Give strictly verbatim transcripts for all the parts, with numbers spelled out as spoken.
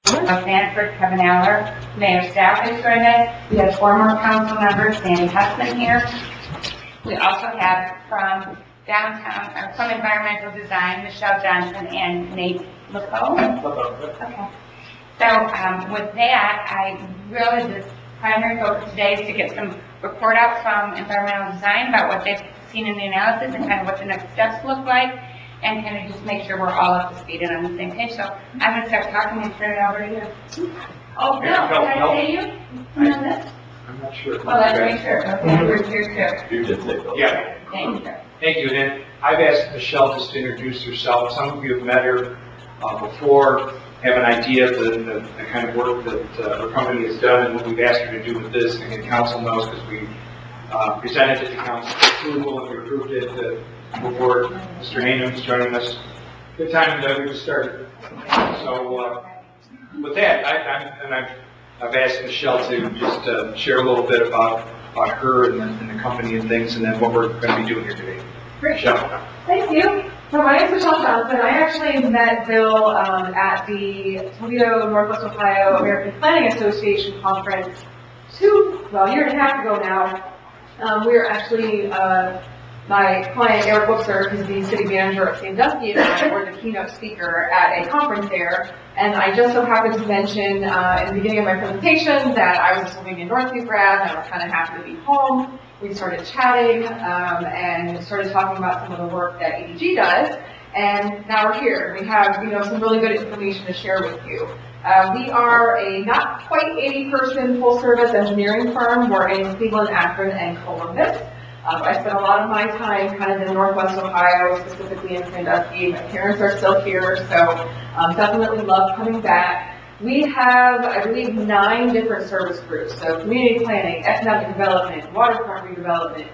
of Sanford, Kevin Aller. Mayor staff has joined us. We have former council member Sandy Hussman here. We also have from downtown, or from environmental design, Michelle Johnson and Nate LeCaux. Okay. So um, with that, I really, the primary focus today is to get some report out from environmental design about what they've seen in the analysis and kind of what the next steps look like, and kind of just make sure we're all up to speed and on the same page. So I'm going to start talking and turn it over to you. Oh, Bill, can I say you on this? I'm not sure. Well, that's right, sure. Okay, we're here too. You did say Bill. Yeah. Thank you. Thank you. And I've asked Michelle just to introduce herself. Some of you have met her uh, before, have an idea of the, the, the kind of work that uh, her company has done and what we've asked her to do with this. And the council knows because we uh, presented it to council approval and we approved it uh, before Mister Hanem's joining us. Good time that we just started. So uh, with that, I, I'm, and I've, I've asked Michelle to just uh, share a little bit about, about her and the, and the company and things, and then what we're going to be doing here today. Michelle. Thank you. So my name is Michelle Johnson. I actually met Bill um, at the Toledo Northwest Ohio American Planning Association conference two, well, a year and a half ago now. Um, we were actually, uh, my client Eric Webster, who's the city manager of Sandusky, and I were the keynote speaker at a conference there. And I just so happened to mention uh, in the beginning of my presentation that I was living in Northview grad and I was kind of happy to be home. We started chatting um, and started talking about some of the work that E D G does. And now we're here. We have, you know, some really good information to share with you. Uh, we are a not quite eighty person full service engineering firm. We're in Cleveland, Akron, and Columbus. Um, I spent a lot of my time kind of in Northwest Ohio, specifically in Sandusky. My parents are still here, so um, definitely love coming back. We have, I believe, nine different service groups. So community planning, economic development, waterfront redevelopment.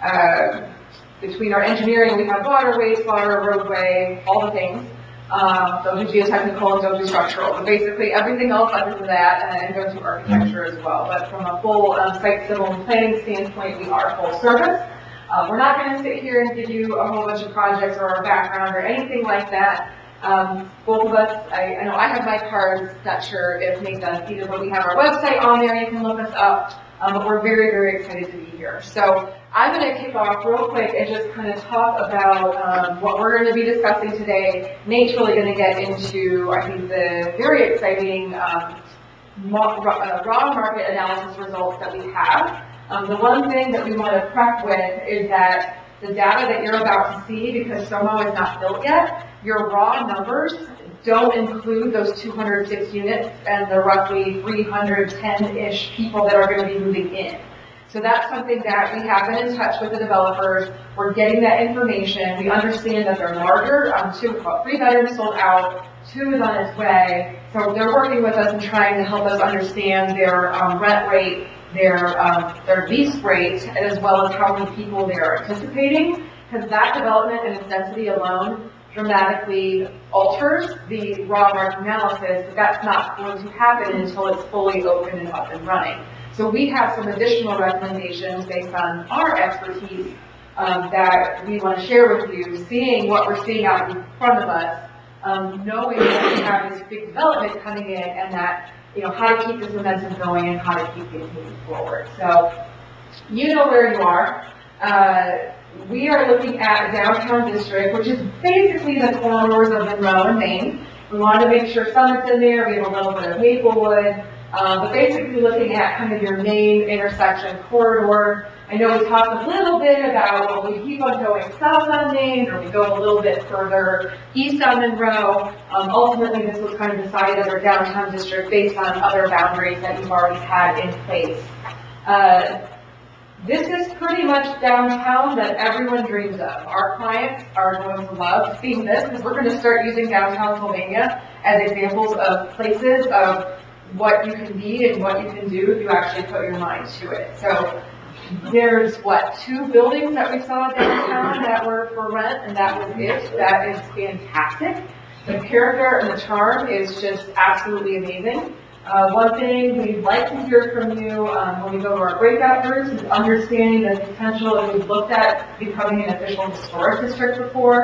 Uh, between our engineering, we have water, wastewater, roadway, all the things. Um, those are geotechnical and those are structural. But basically everything else other than that, and goes to architecture as well. But from a full um, site civil and planning standpoint, we are full service. Uh, we're not going to sit here and give you a whole bunch of projects or our background or anything like that. Um, both of us, I, I know I have my cards, not sure if Nate does either, but we have our website on there, you can look us up. Um, but we're very, very excited to be here. So I'm going to kick off real quick and just kind of talk about um, what we're going to be discussing today. Nate's really going to get into, I think, the very exciting um, raw, uh, raw market analysis results that we have. Um, the one thing that we want to prep with is that the data that you're about to see, because SOMO is not built yet, your raw numbers don't include those two hundred six units and the roughly three hundred ten-ish people that are going to be moving in. So that's something that we have been in touch with the developers. We're getting that information. We understand that they're larger. Um, two, about three bedrooms sold out. Two is on its way. So they're working with us and trying to help us understand their um, rent rate, their um, their lease rate, as well as how many people they are anticipating. Because that development and its density alone dramatically alters the raw market analysis, but that's not going to happen until it's fully open and up and running. So we have some additional recommendations based on our expertise um, that we want to share with you, seeing what we're seeing out in front of us, um, knowing that we have this big development coming in and that, you know, how to keep this momentum going and how to keep things moving forward. So you know where you are. Uh, we are looking at a downtown district, which is basically the corridors of Monroe and Maine. We wanted to make sure Summit's in there. We have a little bit of Maplewood. Um, but basically looking at kind of your main intersection corridor. I know we talked a little bit about, well, we keep on going south on Main, or we go a little bit further east on Monroe. Um, ultimately, this was kind of decided as our downtown district based on other boundaries that you've already had in place. Uh, this is pretty much downtown that everyone dreams of. Our clients are going to love seeing this because we're going to start using downtown Sylvania as examples of places of what you can be and what you can do if you actually put your mind to it. So there's, what, two buildings that we saw downtown that were for rent, and that was it. That is fantastic. The character and the charm is just absolutely amazing. Uh, one thing we'd like to hear from you um, when we go to our breakout groups is understanding the potential, if we've looked at becoming an official historic district before,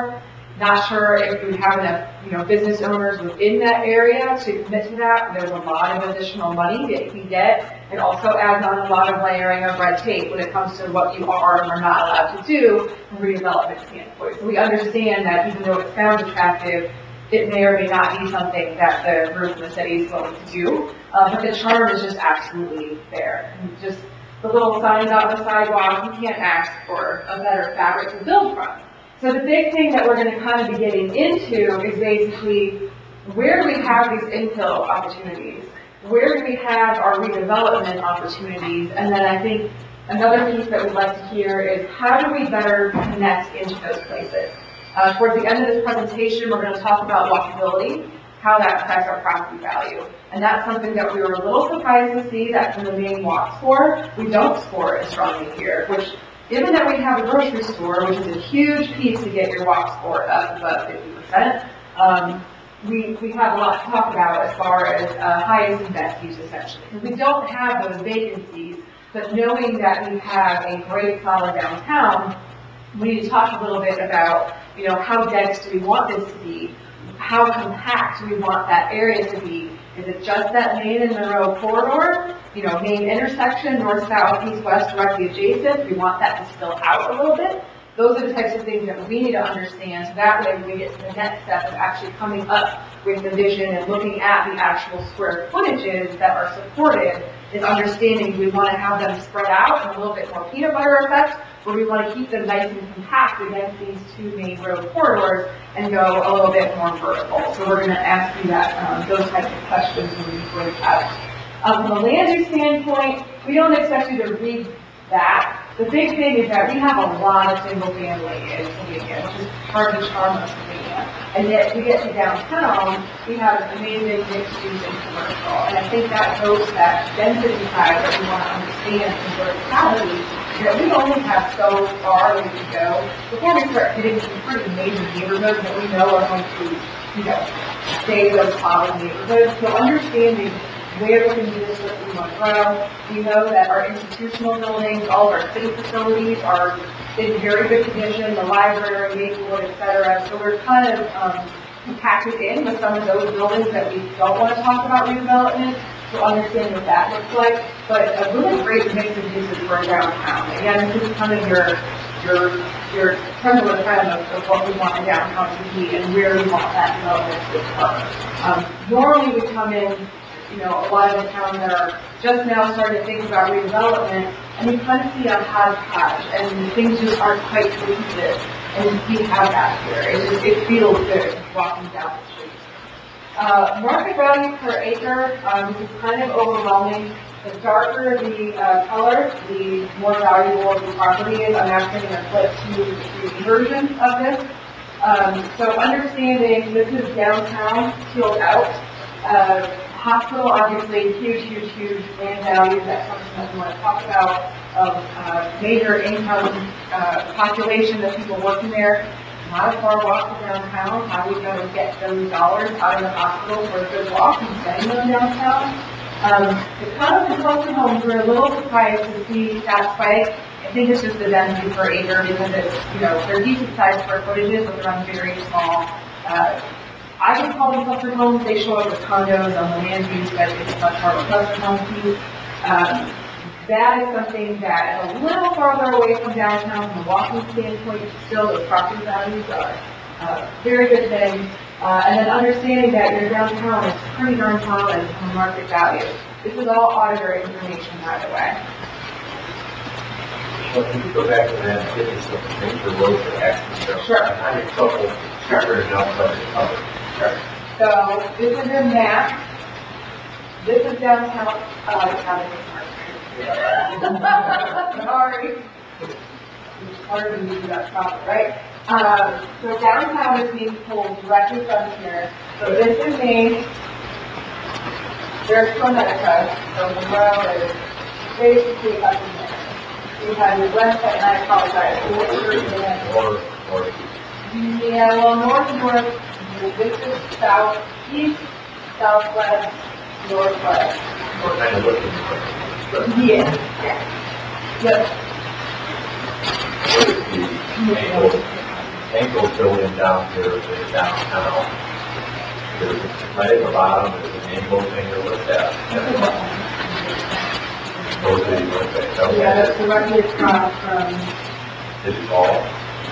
Not sure if we have enough, you know, business owners within that area to commit to that. There's a lot of additional money that you can get. It also adds on a lot of layering of red tape when it comes to what you are or are not allowed to do from a redevelopment standpoint. So we understand that even though it sounds attractive, it may or may not be something that the group in the city is willing to do. Uh, but the charm is just absolutely there. And just the little signs on the sidewalk, you can't ask for a better fabric to build from. So the big thing that we're going to kind of be getting into is basically, where do we have these infill opportunities? Where do we have our redevelopment opportunities? And then I think another piece that we'd like to hear is, how do we better connect into those places? Uh, towards the end of this presentation, we're going to talk about walkability, how that affects our property value. And that's something that we were a little surprised to see that from the main walk score, we don't score as strongly here, which, given that we have a grocery store, which is a huge piece to get your walk score up above fifty percent, um, we, we have a lot to talk about as far as uh, highest and best use, essentially. Because we don't have those vacancies, but knowing that we have a great solid downtown, we need to talk a little bit about, you know, how dense do we want this to be? How compact do we want that area to be? Is it just that Main and Monroe corridor? You know, main intersection, north, south, east, west, directly adjacent? We want that to spill out a little bit. Those are the types of things that we need to understand, so that way when we get to the next step of actually coming up with the vision and looking at the actual square footages that are supported, is understanding, do we want to have them spread out and a little bit more peanut butter effect, or we want to keep them nice and compact against these two main road corridors and go a little bit more vertical. So we're going to ask you that, um, those types of questions when we break out. Um, from a land use standpoint, we don't expect you to read that. The big thing is that we have a lot of single family in Sylvania, which is part of the charm of Sylvania. And yet we get to downtown, we have amazing mixed use and commercial. And I think that goes to that density side that we want to understand in verticality, that we only have so far that we can go before we start getting some pretty major neighborhoods that we know are going to, you know, stay those solid neighborhoods. So understanding where within the district we want to grow. We know that our institutional buildings, all of our city facilities are in very good condition, the library, Maplewood, et cetera. So we're kind of um, compacted in with some of those buildings that we don't want to talk about redevelopment, to understand what that looks like. But a really great mix of uses for a downtown. Again, this is kind of your your your creme de la creme of, of what we want a downtown to be and where we want that development to occur. Um, normally we come in, you know, a lot of the towns that are just now starting to think about redevelopment, and you kind of see a hodgepodge, and things just aren't quite cohesive, and we have that here. It just, it feels good walking down the street. Uh, market value per acre, um, this is kind of overwhelming. The darker the uh, color, the more valuable the property is. I'm actually going to flip to the three D version of this. Um, so understanding this is downtown, peeled out. Uh, hospital, obviously, huge, huge, huge land values. That's something that we want to talk about. Of uh, major income uh, population of people working there. Not a far walk to downtown. How are we going to get those dollars out of the hospital for a good walk and spending them downtown? Um, the cutoff and cluster homes, we're a little surprised to see that spike. I think it's just the density per acre because it's, you know, they're decent sized square footages, but they're on very small. Uh, I would call them cluster homes. They show up as condos on the land use, but it's much more of a cluster home piece. Um, that is something that is a little farther away from downtown from a walking standpoint. Still, those property values are uh, very good things. Uh, and then understanding that your downtown is pretty darn solid from market value. This is all auditor information, by the way. Well, can you go back to that, give me some major roads that access? Sure. I had trouble figuring out what to cover. Sure. So this is your map. This is downtown. Uh, Sorry. It's hard to do that properly, right? Um, so downtown is being pulled directly from here. So this is Main. There's Connecticut. So the road is basically up in there. You have your west side, and I apologize. Or, or, Yeah, well, north and north. This is south, east, southwest, northwest. or kind of looking for. Yeah, yeah. Yep. What is the main road? ankle building down here in downtown. There's a leg, a bottom, there's an ankle thing to look at. Those are the ones that don't Yeah, have that's directly across from, it all.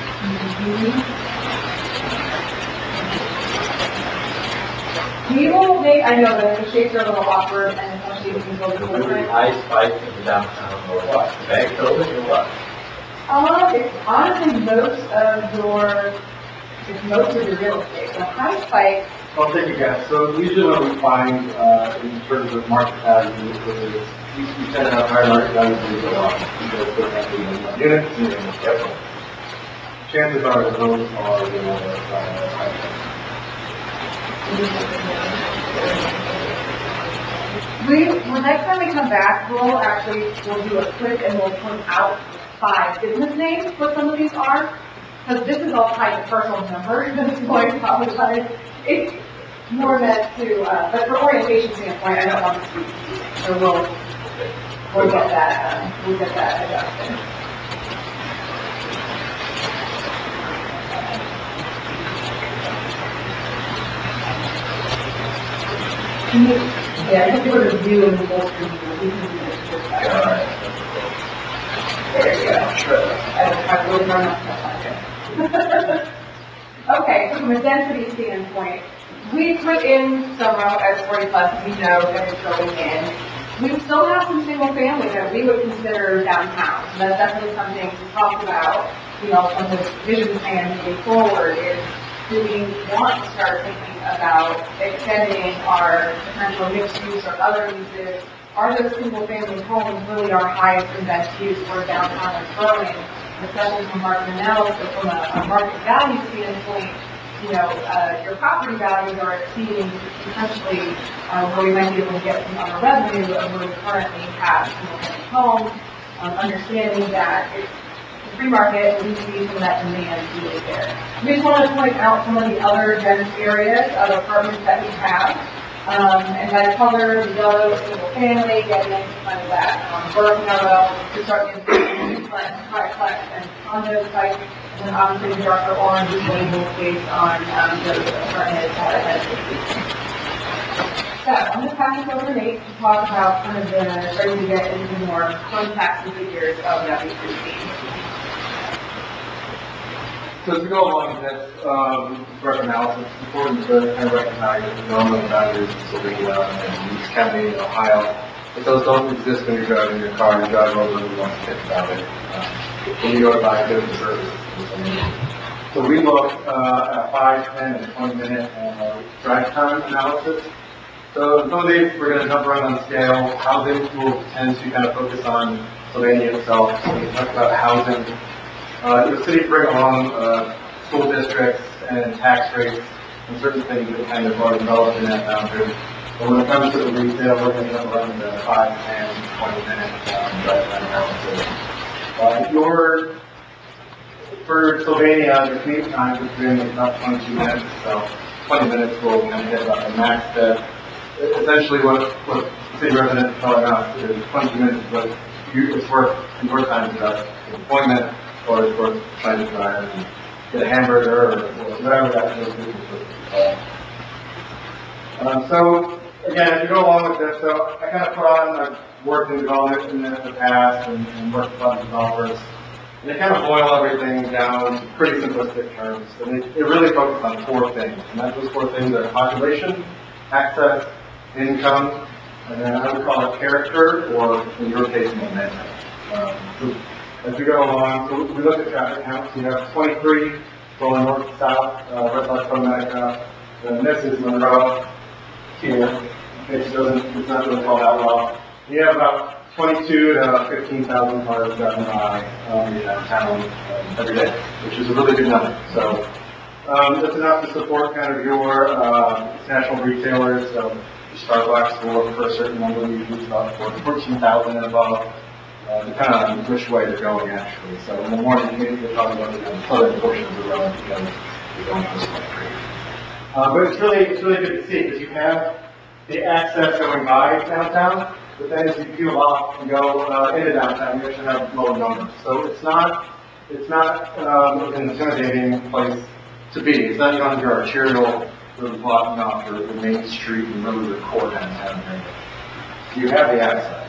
we will make, I know that the shapes are a little awkward and especially if you go to The the really footprint. high spike in the downtown or what? The bank building or what? Uh, it's honestly most of your, it's most of your real estate. The high spike, I'll take a guess. So usually what we find, uh, in terms of market value, is you you tend to have higher market values than you go up. Because they're actually in the units, and then chances are that those are the more, uh, high. we, well, next time we come back, we'll actually, we'll do a quick and we'll point out five business names, what some of these are. Because this is all tied to personal numbers at this point, probably. It's more meant to, uh, but for orientation standpoint, I don't want to be confusing. So we'll, we'll get that, um, we'll get that adjusted. Can you, yeah, I have to go to view and full screen view. We can do this just that. Alright. There you go. Sure. I, I will run up that. Okay, so from a density standpoint, we put in Somo as forty plus, we know that it's going in. We still have some single family that we would consider downtown, so that's definitely something to talk about, you know, from the vision plan moving forward is, do we want to start thinking about extending our potential mixed use or other uses? Are those single family homes really our highest and best use for downtown is growing, especially from market analysis, from a, a market value standpoint? You know, uh, your property values are exceeding potentially uh, where we might be able to get some other revenue of where we currently have single-family homes, um, understanding that it's the free market, we see some of that demand really there. We just want to point out some of the other dense areas of apartments that we have, um, and that color, the yellow, single family, getting into kind of that um, burnt yellow, to start getting duplex, triplex, and condo type. And then obviously the darker orange is labeled based on um, those apartments that are dedicated. So I'm going to pass it over to Nate to talk about kind of the, starting to get into more fun facts and figures of W three C. So to go along with this, um, rough analysis, it's important to kind of recognize that the normal boundaries of Sylvania and East County, Ohio, but those don't exist when you're driving your car and drive over and you want to think about it. Um, when you go to buy goods and services. So we look uh, at five, ten, and twenty minute uh, drive time analysis. So some of these we're going to jump around on scale. Housing will tend to kind of focus on Sylvania itself. So we talk about housing. Uh, the city bring along uh, school districts and tax rates and certain things that kind of are developed in that boundary. But when it comes to the retail, we're going to jump around the five, ten, twenty minute um, drive time analysis. Uh, your For Sylvania, the commute time has been about twenty-two minutes, so twenty minutes will kind of hit about the max that essentially what, what city residents are telling us is twenty minutes is what you, it's worth, your time is about an appointment, or it's worth trying to drive and get a hamburger or whatever that those business is. Um, so again, as you go along with this, so I kind of put on, I've worked in development in the, the past and, and worked with other developers. And they kind of boil everything down to pretty simplistic terms. And they, they really focus on four things. And that, those four things are population, access, income, and then I would call it character, or in your case, momentum. Um, so as we go along, so we look at traffic counts. We have twenty-three going north to south, uh, Red Light ProMedica. And this is Monroe here. In case it doesn't, it's not really called out well. We have about twenty-two to fifteen thousand cars driving by um, in downtown um, every day, which is a really good number. So um, that's enough to support kind of your uh, national retailers. So Starbucks will look for a certain number, usually about fourteen thousand and above, uh, depending on which way they're going actually. So in the morning, maybe they're talking about the southern portion of the road because they're going for country. Uh, but it's really, it's really good to see because you have the access going by downtown. But then as you peel off and go uh, into downtown, you actually have lower numbers. So it's not it's not, um, an intimidating place to be. It's not on your arterial, really blocking off the, the main street and really the core downtown area. You have the access.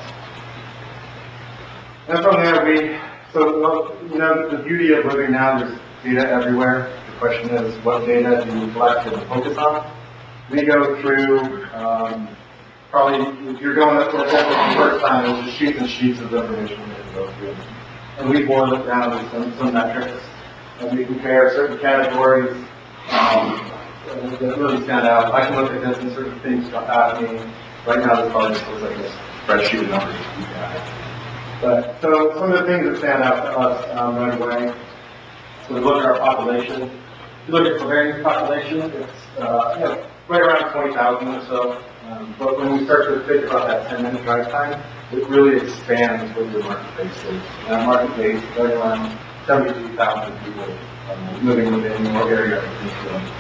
And from there, we, so, well, you know, the beauty of living now, there's data everywhere. The question is, what data do you collect and focus on? We go through, um, probably, if you're going up for the first time, there's just sheets and sheets of information that you go through. And we boil it down to some, some metrics. And we compare certain categories, um, that really stand out. I can look at this and certain things jump out at me. Right now, this probably just looks like this spreadsheet of numbers that you guys. But, so some of the things that stand out to us, um, right away. So we look at our population. If you look at Sylvania's population, it's, uh, you know, right around twenty thousand or so. Um, but when we start to think about that ten minute drive time, it really expands what your marketplace is. And our marketplace is right around seventy-three thousand people um, living within your area of influence.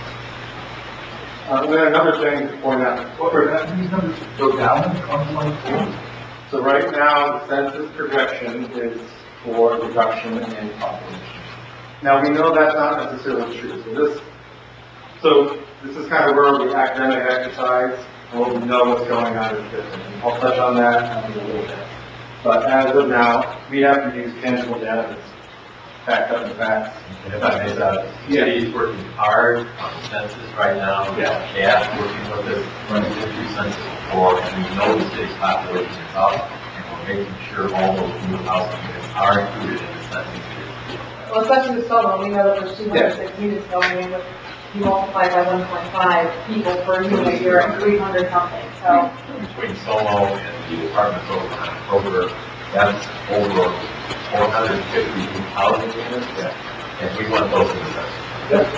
Uh, and then another thing to point out, what were that, these numbers go down in twenty twenty-four? So right now, the census projection is for reduction in population. Now we know that's not necessarily true. So this, so this is kind of where the academic exercise and what we know what's going on is different. And I'll touch on that in a little bit. But as of now, we have to use tangible data that's backed up in facts. And if I may, the city's working hard on the census right now. We have staff working with us, when we did do census before, and we know the city's population is up, and we're making sure all those new housing units are included in the census. Well, especially with Solo, we know that there's two hundred six units going in with, you multiply by one point five people per unit, you're at three hundred something, so. Between Solo and the apartments over on Kroger, that's over four hundred fifty new housing units, and we want those in the census. Yep.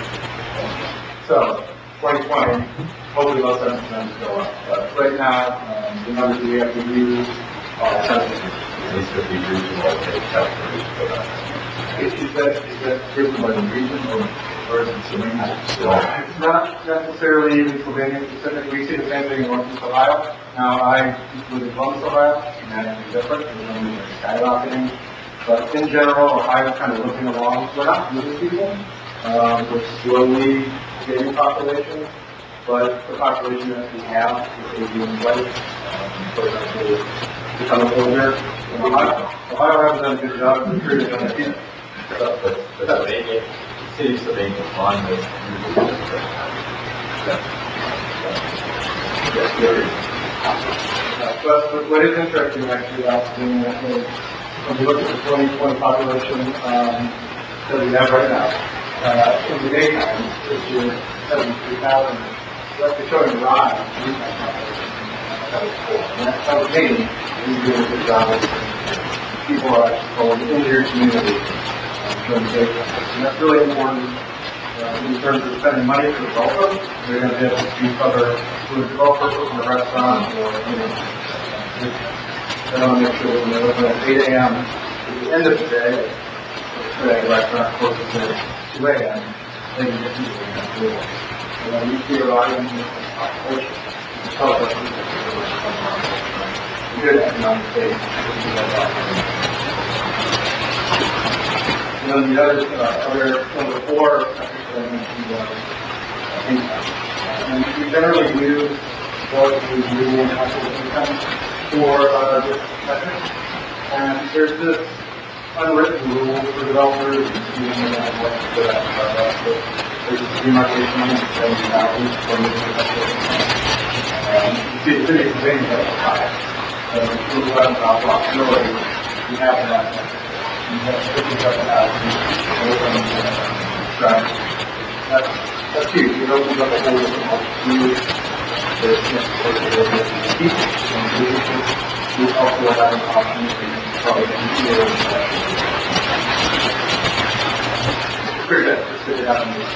So, twenty twenty, hopefully those census numbers go up. But right now, um, the numbers that we have to use are census. These could be regional, they calculate. Is that, is that driven by the region or, or is it Sylvania? It's not necessarily even Sylvania specific. We see the same thing in Northeast Ohio. Now, I live in Columbus, Ohio, and that is different. The numbers are skyrocketing. But in general, Ohio's kind of looking along. We're not losing people. Um, we're slowly gaining population. But the population that we have is aging in place. Um, for example, becoming older. Ohio, Ohio hasn't done a good job of recruiting young people. But, but Sylvania, the city of Sylvania fund is usually Uh, but what is interesting actually about doing that is when you look at the twenty twenty population um, that we have right now, uh, in the daytime, which is seventy-three thousand, we're actually showing a rise in that population. That was cool. And that tells me we're doing a good job of people are actually going into your community um, during the daytime. And that's really important. Uh, in terms of spending money for the developer, they're going to be able to do other, for the developer, open a restaurant, or, you know, they want to make sure that when they're open at eight A M, at the end of the day, let's say a restaurant closes at two A M, they can get people in that door. And then you see a lot of them in the population, it tells us that it's a good economic base to do that. And then the other, uh, other, number four, I think that I mentioned, uh, income. And we generally use what we do in household income for, uh, this metric. And there's this unwritten rule for developers, you know, what to put out about that, but there's a demarcation line of seventy thousand from this household income. Um, you see, the city of Pennsylvania has a high. So, if you look at our possibility, we have that metric. You have fifty-seven thousand strategy. That's, that's huge. It opens up a whole different opportunity. There's, you know, for the people and businesses. We also have an opportunity to probably compete with that. It's pretty good. It's good to have them.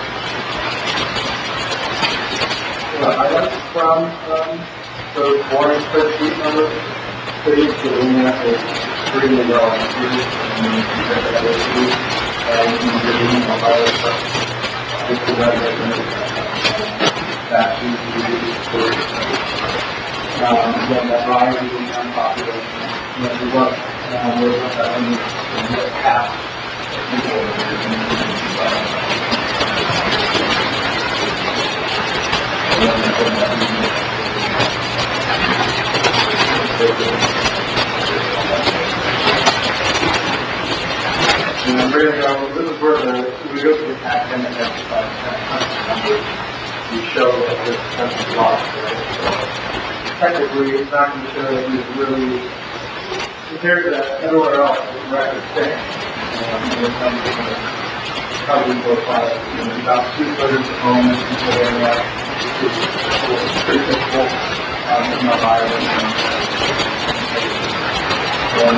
The highlights from um, those boring spreadsheet numbers. Cities Sylvania is extremely well executed and compared to other cities. And in the Ohio stuff, this is what I recommend that we do for um, again, that rise in income population. You know, we want, um, we're looking at only half And I'm ready to go. This is where the, we go to the academic exercise, numbers, we show that this country lost, right? So technically, it's not going to show that we've really, compared to everywhere else, it's record thing. Um, when it comes to housing profile, you know, about two-thirds of homes, people in that, it's pretty typical, um, in my life. Um,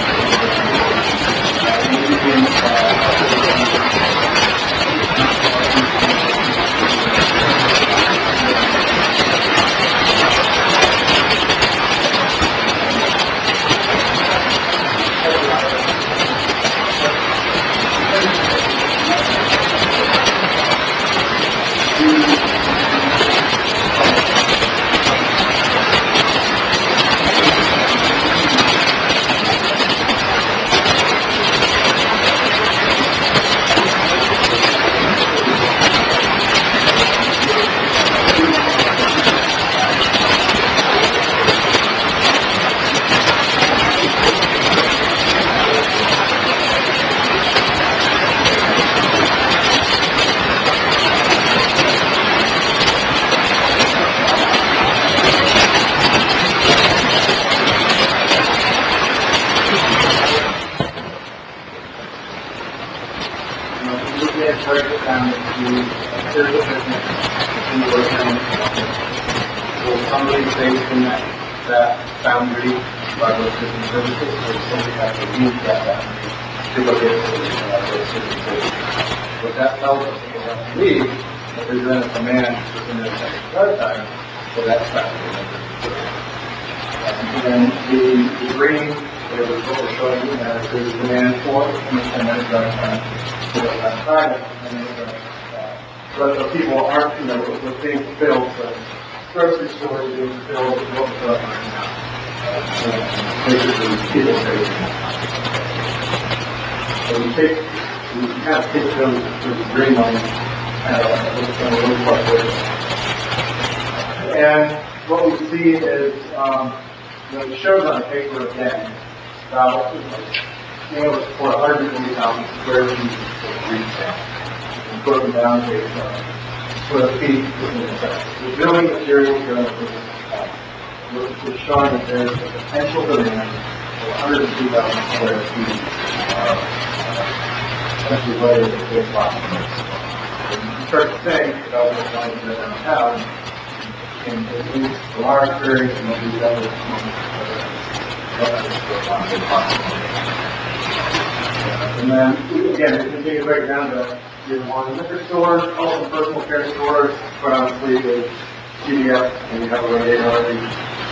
break it down into here's the business, and we're going to will somebody based in that, that boundary by those business services, or somebody has to use that boundary to go get uh, those business services. What that tells us is that we, if there's then a command within the second start time for that boundary. And then the, the green is what we're showing you now, there's demand for in the second start time. So that's private, and then, uh, but the people aren't, you know, the things filled, the grocery store is being filled with what we're up right now. Uh, so basically, people pay. So we take, we kind of take those, those green money, uh, kind of look like this. And what we see is, um, you know, it shows on paper again, about, you know, you know, for one hundred twenty thousand square feet of retail. And broken down to uh, square feet within the sector. The building materials going to what it's showing that there's a potential demand for one hundred two thousand square feet of essentially what is a big box space. And you start to think about what's going to downtown, and at least from our experience and what we've done with and then, again, we continue to break down to your one liquor stores, all the personal care stores, quite honestly, the C D F, and you have a radiator already,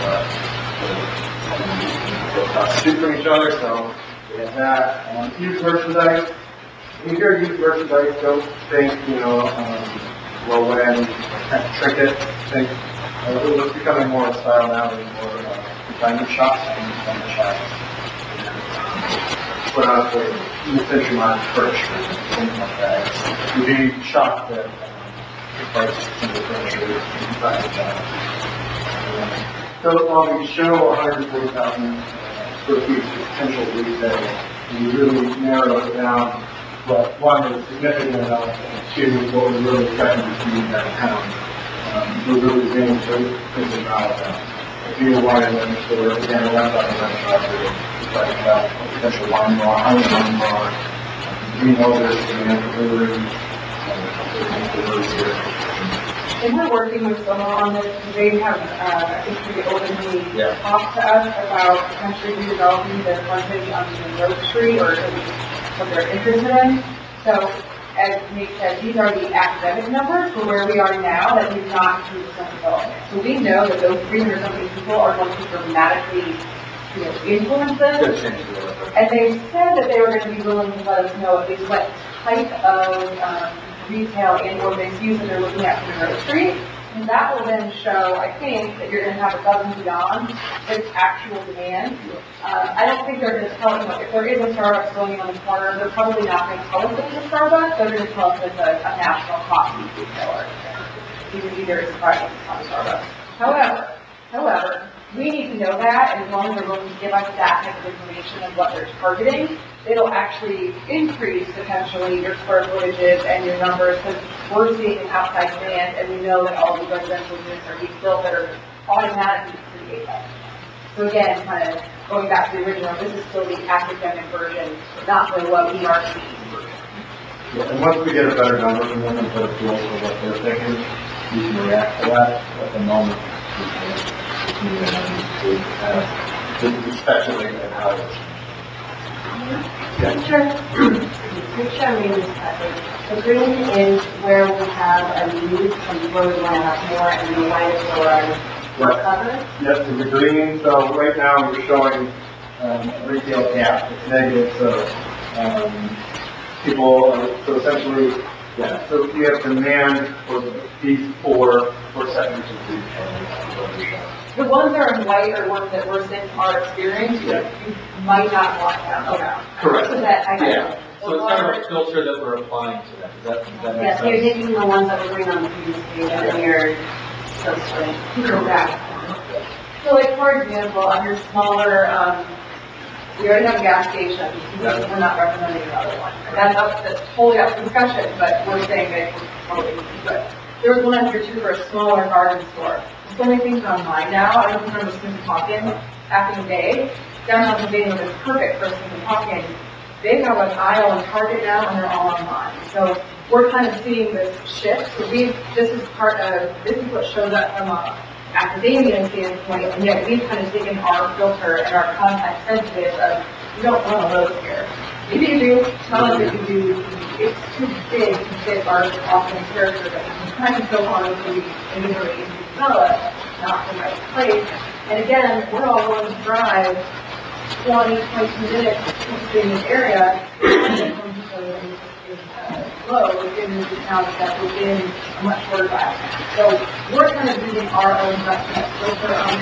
uh, shoot from each other, so we have that. Um, used merchandise. When you hear used merchandise, don't think, you know, um, low end, trinket, think, uh, it's becoming more style now and more, uh, consignment shops and consignment shops. Put out the mid-century modern furniture and things like that. You'd be shocked at the prices of some of the furniture inside the shop. So while we show one hundred forty thousand square feet of potential retail, we really narrow it down. But one is significant enough, and two, what we're really expecting to see downtown. Um, we're really being thinking about that. If you were wanting to store, again, we're not talking about property, we're talking about a potential wine bar, how many wine bar. We know there's demand for brewery, breweries here. And we're working with someone on this, because they have, uh, I think pretty openly Yeah. talked to us about potentially redeveloping their frontage on Monroe Street, or at least what they're interested in. So, as Nate said, these are the academic numbers for where we are now that we've not included some development. So we know that those three hundred something people are going to dramatically, you know, influence this. And they said that they were going to be willing to let us know at least what type of um, retail and or mixed use that they're looking at for Monroe Street. And that will then show, I think, that you're gonna have above and beyond its actual demand. Uh, I don't think they're gonna tell us, like, if there is a Starbucks going on the corner, they're probably not gonna tell us it's a Starbucks, they're gonna tell us it's a, a national coffee retailer. You would be very surprised if it's not Starbucks. However, however, we need to know that, and as long as they're willing to give us that type of information of what they're targeting, it'll actually increase potentially your square footages and your numbers, because we're seeing an outside demand, and we know that all the residential units are being built that are automatically create that. So again, kind of going back to the original, this is still the academic version, not the what we are seeing version. Yeah, and once we get a better number from them and put a feel for what they're thinking, we can react to that. At the moment, we can't, we can't, kind of speculate on how it's. Picture, picture means the green is where we have a need and where we want to have more, and the white is where we're covered. Yes, so the green, so right now we're showing um, a retail gap, it's negative, so um, people, uh, so essentially, yeah, so we have demand for these four, four sectors of retail. The ones that are in white are ones that we're seeing our experience, you might not want them. Okay. Correct. So that, I Yeah, so it's kind of a filter that we're applying to that, does that, does that make Yes, you're sense? taking the ones that were green on the previous page and you're filtering. Correct. So like, for example, on your smaller, um, we already have a gas station, we're not recommending another one. And that's up, that's totally up for discussion, but we're saying that we're totally good. There was one on here too for a smaller garden store. So many things are online now, I don't remember Smith Hawkins back in the day. Downtown Pennsylvania was perfect for Smith Hawkins. They have an aisle in Target now and they're all online. So we're kind of seeing this shift. So we, this is part of, this is what shows up from a academia standpoint, and yet we've kind of taken our filter and our content sensitive of, we don't want to live here. Maybe you do, some of it you do, it's too big to fit our often character, but we're trying so hard to be integrate into develop, not the right place. And again, we're all willing to drive twenty, twenty-two minutes to stay in this area, and some people in, in uh, low in the towns that within a much shorter time. So we're kind of using our own judgment filter on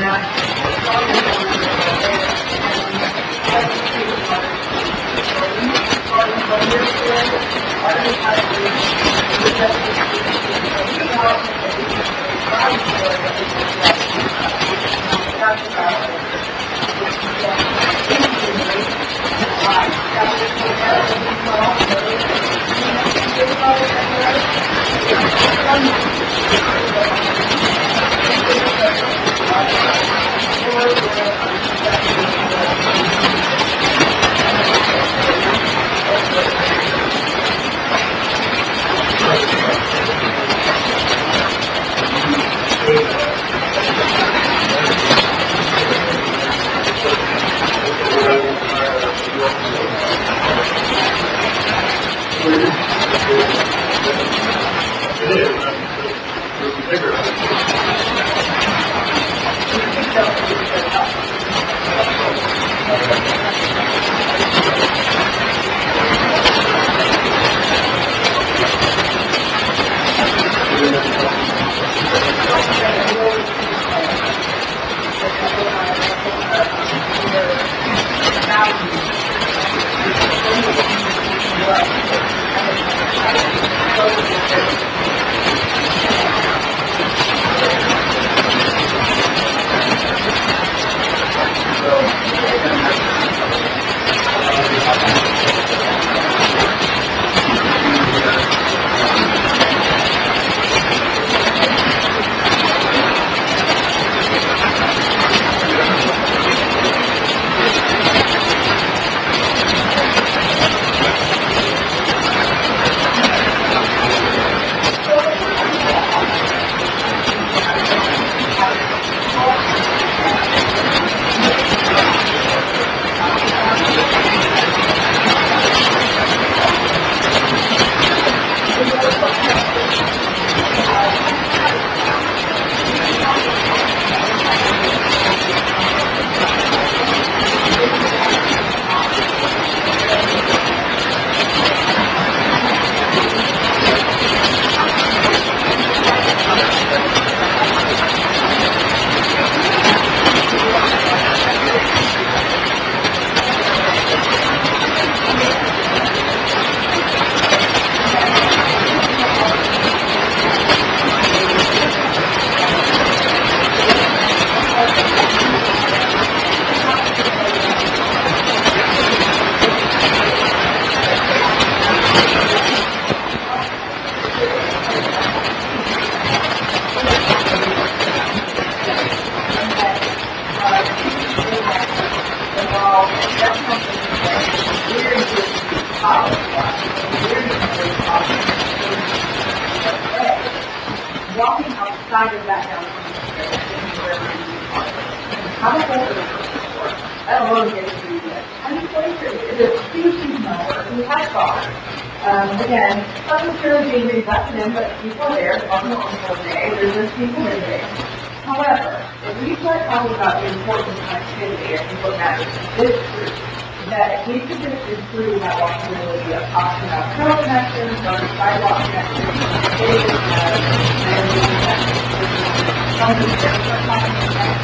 outside of that downtown district, where we are. How much better is it? I don't know if it's pretty good. I mean, it's a huge, huge number. We have thought. Um, again, not necessarily being reinvested in, but people are there, on the whole day, there's just people living. However, if we start talking about the importance of connectivity, I think what matters is this group, that if we could just improve that walkability of talking about trail connections or sidewalk connections, they would have and we would have some of these different talking about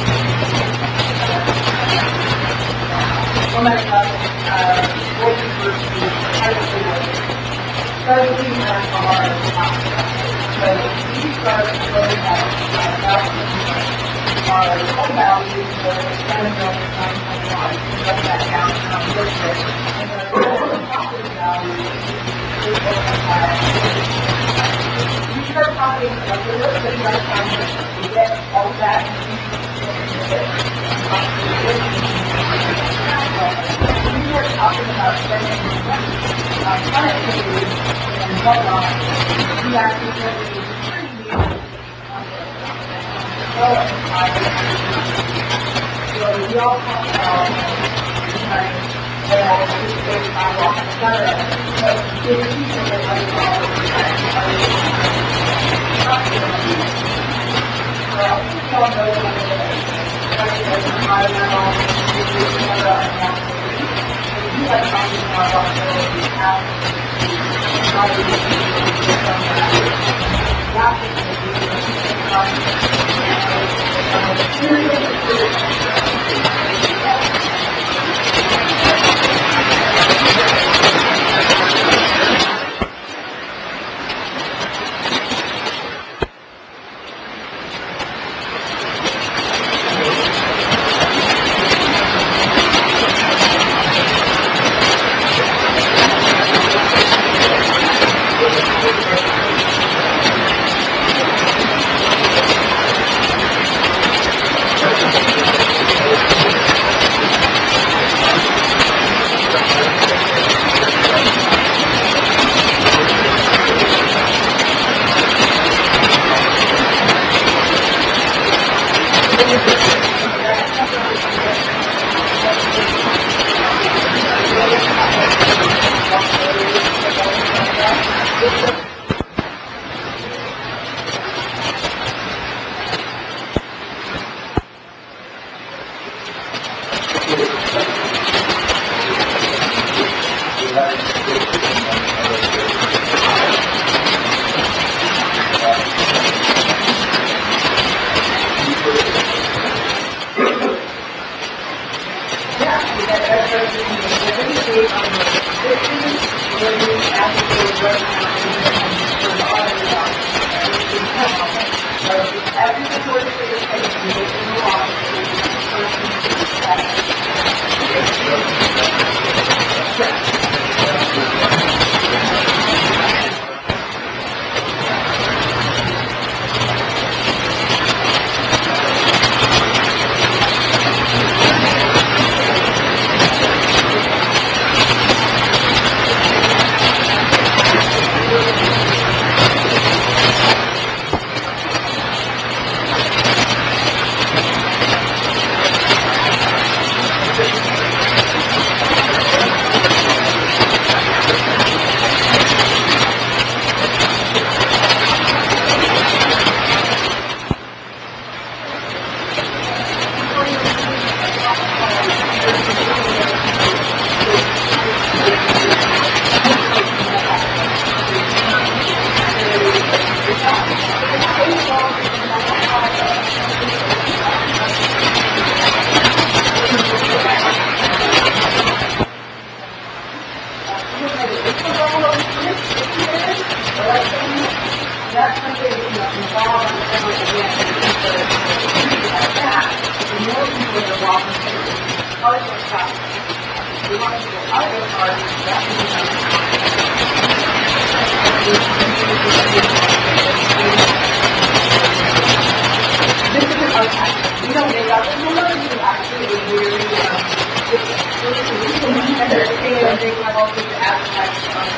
one of the uh, working groups is privately located. So we have our so we start looking at about our core values for extended building twenty twenty-one, what that downtown district, and our core property values is what we have. We start talking about the work that we are trying to get all of that we were talking about spending on connectivity and whatnot. We actually said we need to so we all talk about trying to participate in sidewalks, et cetera. But if you feel that other well, we all know what it is. Especially as high level, we do together and naturally. If you are talking about walkability, you have to try to get from that. That is the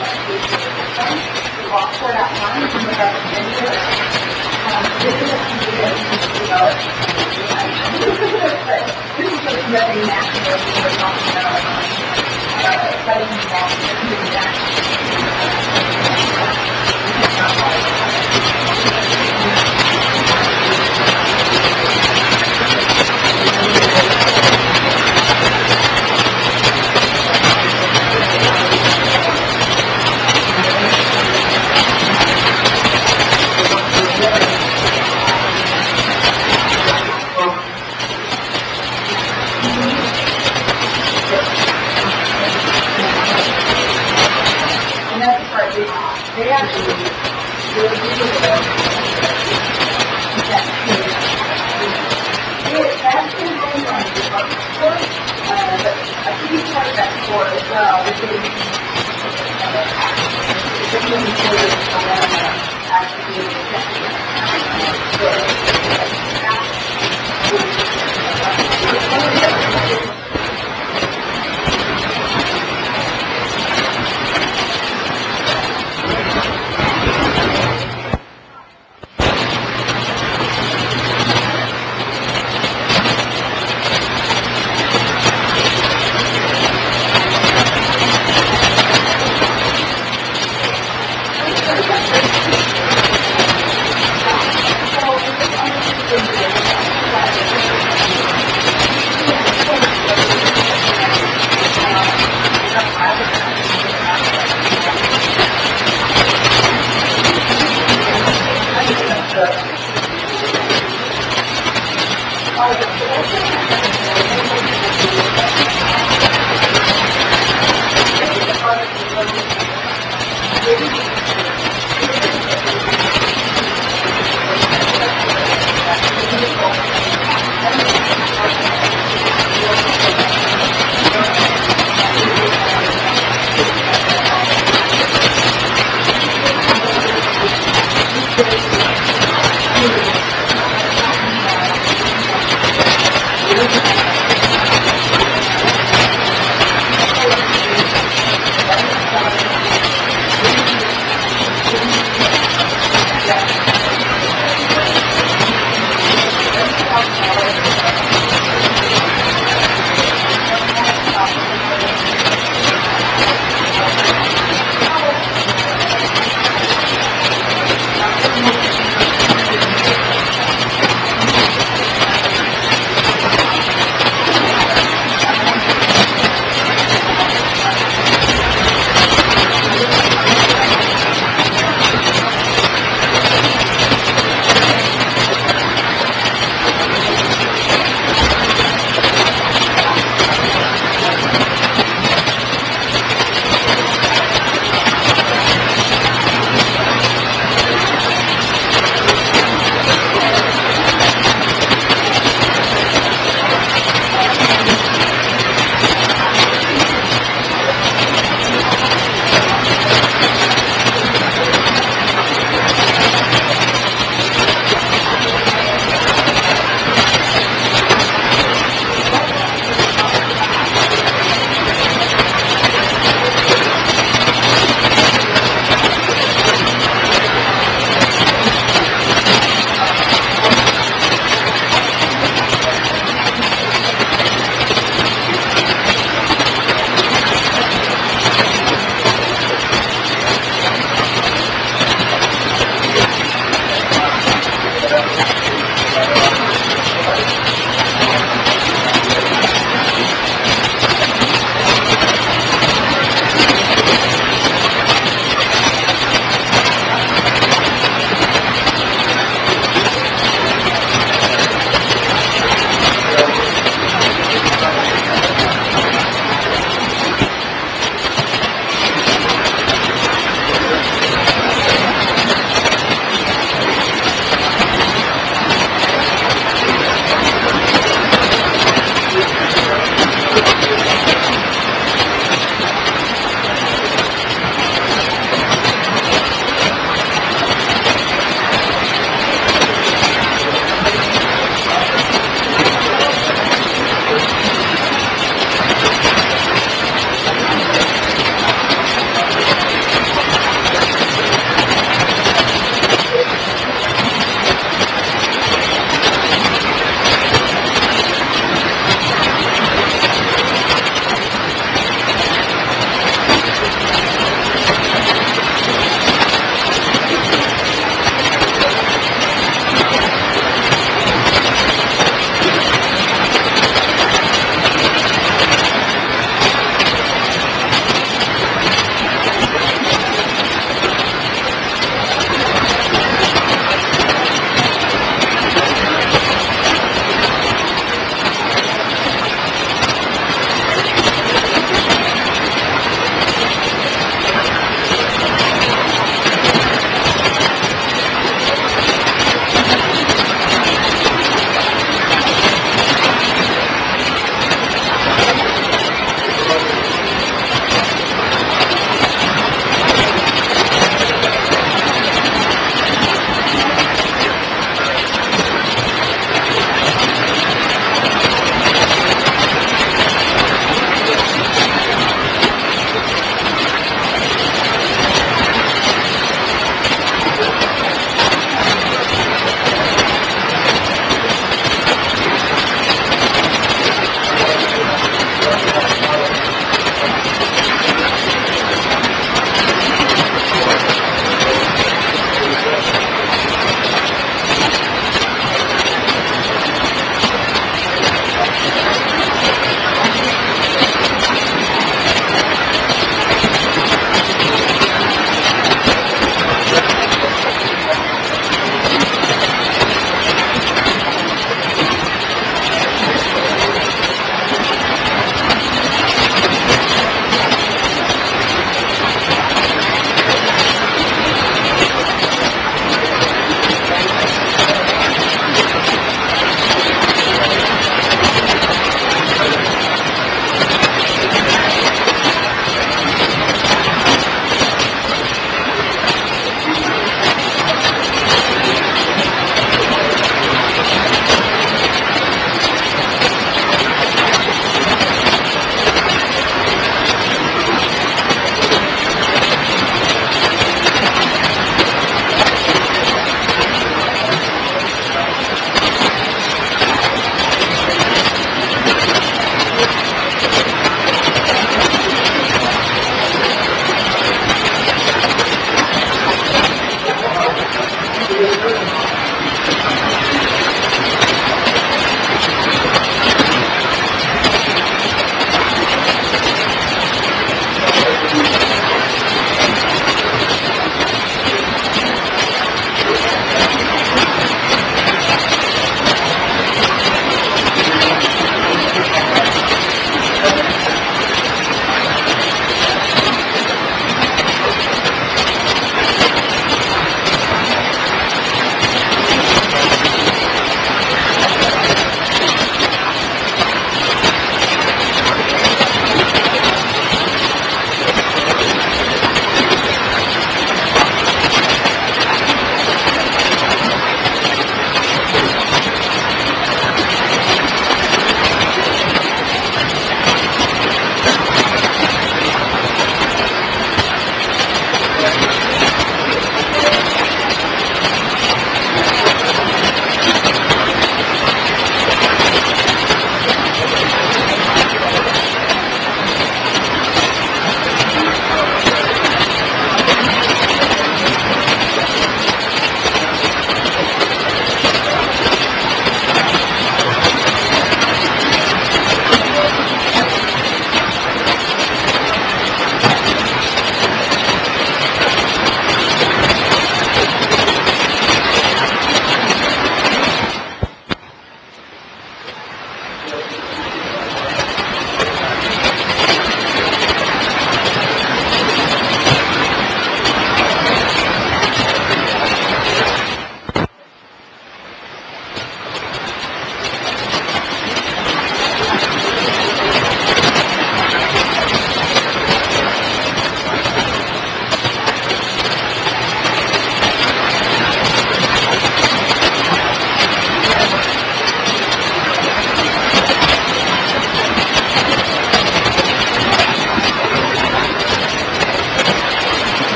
walk for that line, and we have a nothing national, we were talking about, uh, studying involved, doing that. And that's the part, they, they actually, they were doing that. It actually goes on the department score, uh, but a huge part of that score as well is the, it's the human employees around that actually being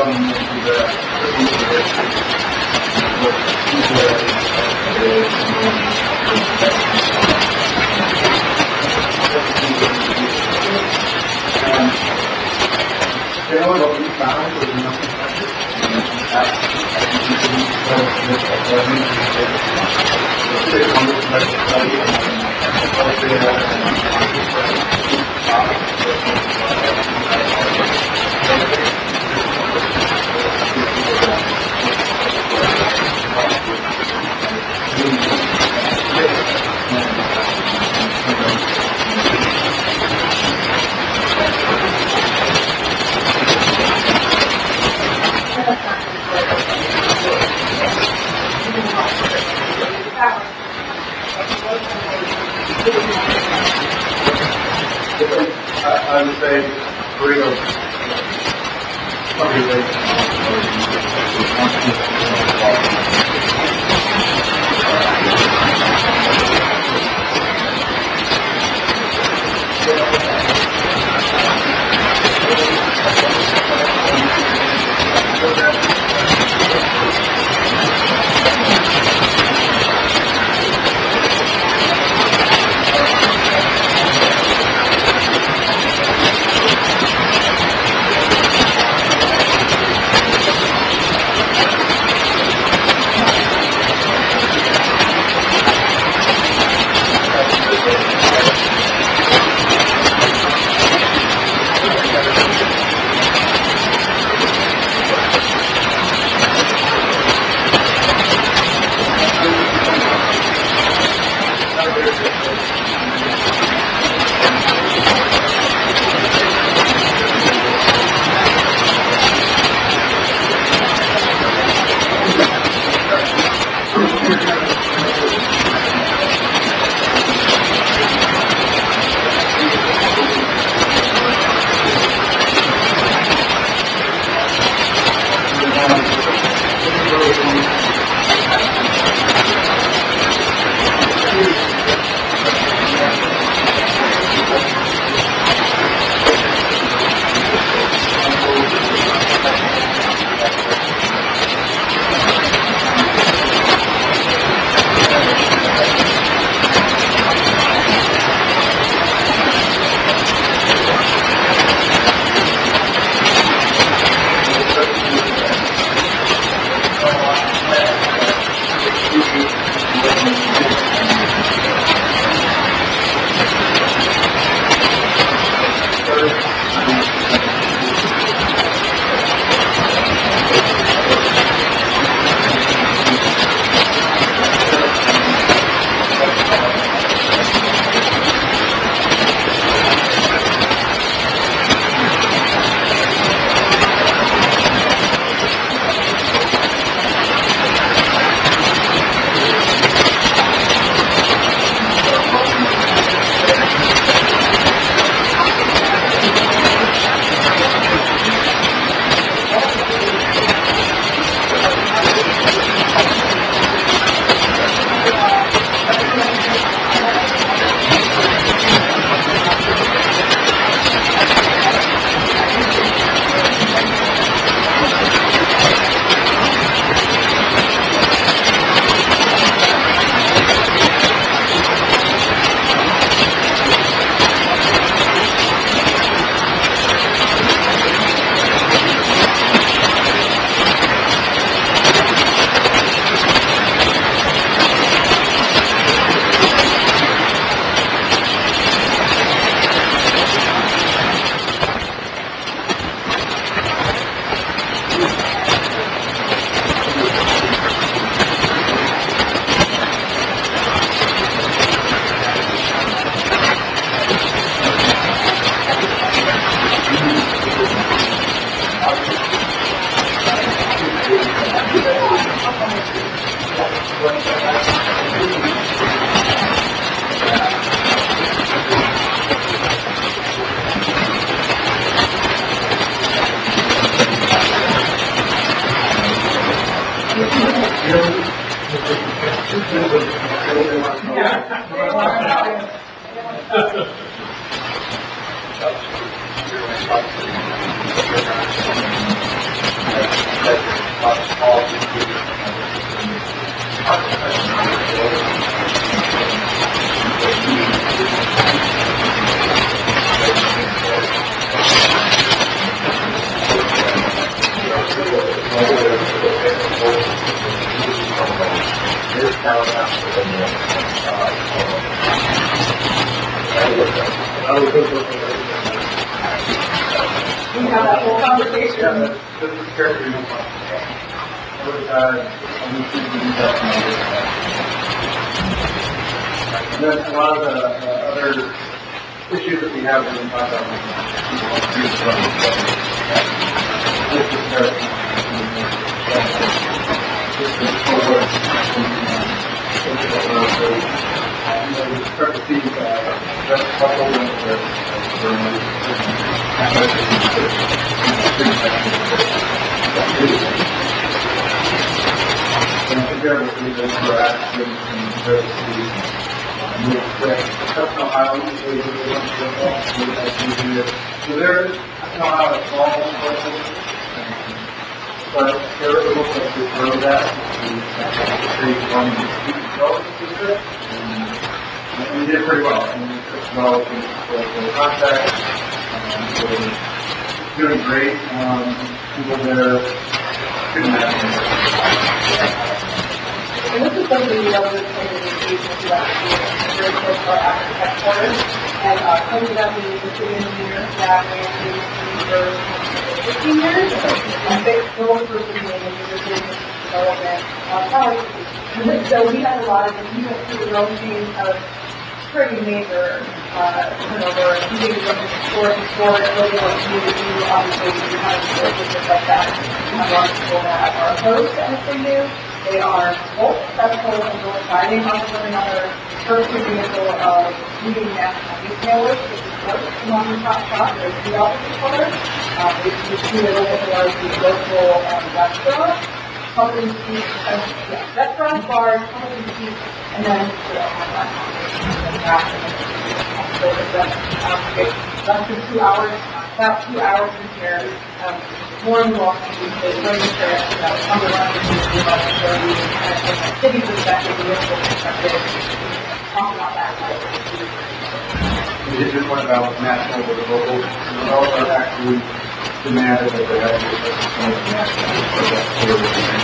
into the generally what we found was nothing I, I would say real This downtown within the, We have that whole conversation. Yeah, this this is character no fun. Other guy, I'm just going to do that from other side. And then a lot of the uh, other issues that we have when we talk about people like street front. This is character. This is forward. And then you start to see uh, that couple with the and compare with the interaction and compare with the move quick. That's not how we usually do it. So there, that's not how it's all important. But there it looks like we grow that. We create one development and we did pretty well. And we took developing the contact. We're doing great. Um, people there couldn't imagine. And this is something we don't really take into account about very close to our architect quarters. And uh, coming up in the city engineer, staff, management, for fifteen years. And they still for the business development on time. So we have a lot of, we went through the own chain of pretty major uh, turnover, including from store to store, building up community, obviously, we have businesses like that. We have a lot of people that are opposed to anything new. They are both successful and both exciting on living on their first example of leading national retailers, which is good, among the top shop, there's two dollars each other. Um, we we see a little bit more of the local um, restaurants, company seats, uh, yeah, restaurants, bars, company seats, and then we don't have that conversation and that. So it's uh, um, it's less than two hours, about two hours from here. Um, more and more, they learn the trip, you know, come to lunch, and do about thirty, and from a city perspective, municipal perspective, talk about that. We did this one about national or local. The developer actually demanded that they have to do some of the national. So that's where we can,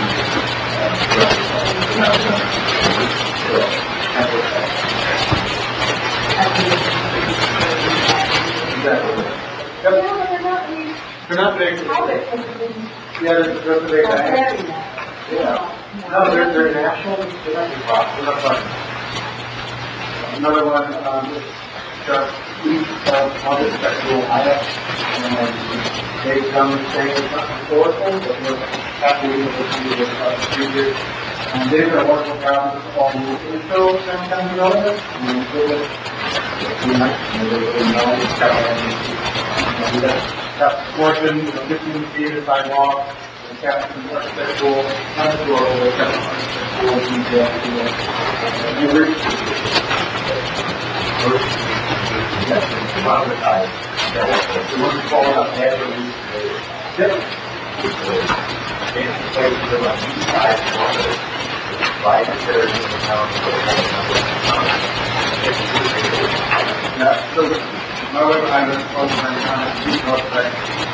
exactly. Yep. They're not big. Yeah, they're, they're the big guys. Yeah. No, they're, they're national. They're not big box. They're not fun. Another one, um, is just east of August Festival, Ohio. And they come saying it's not historical, but we're happy with the community of uh, three years. And they've got a wonderful job with all the infill downtown development. And it's really, it's really nice. And they're really well, it's got all the, we got, got portion, you know, fifteen feet of sidewalk. We've got some architectural, not adorable, we've got some architectural detail, you know. And we're, the one falling up naturally. Yep. Yeah, so my way behind this was my kind of deep north side.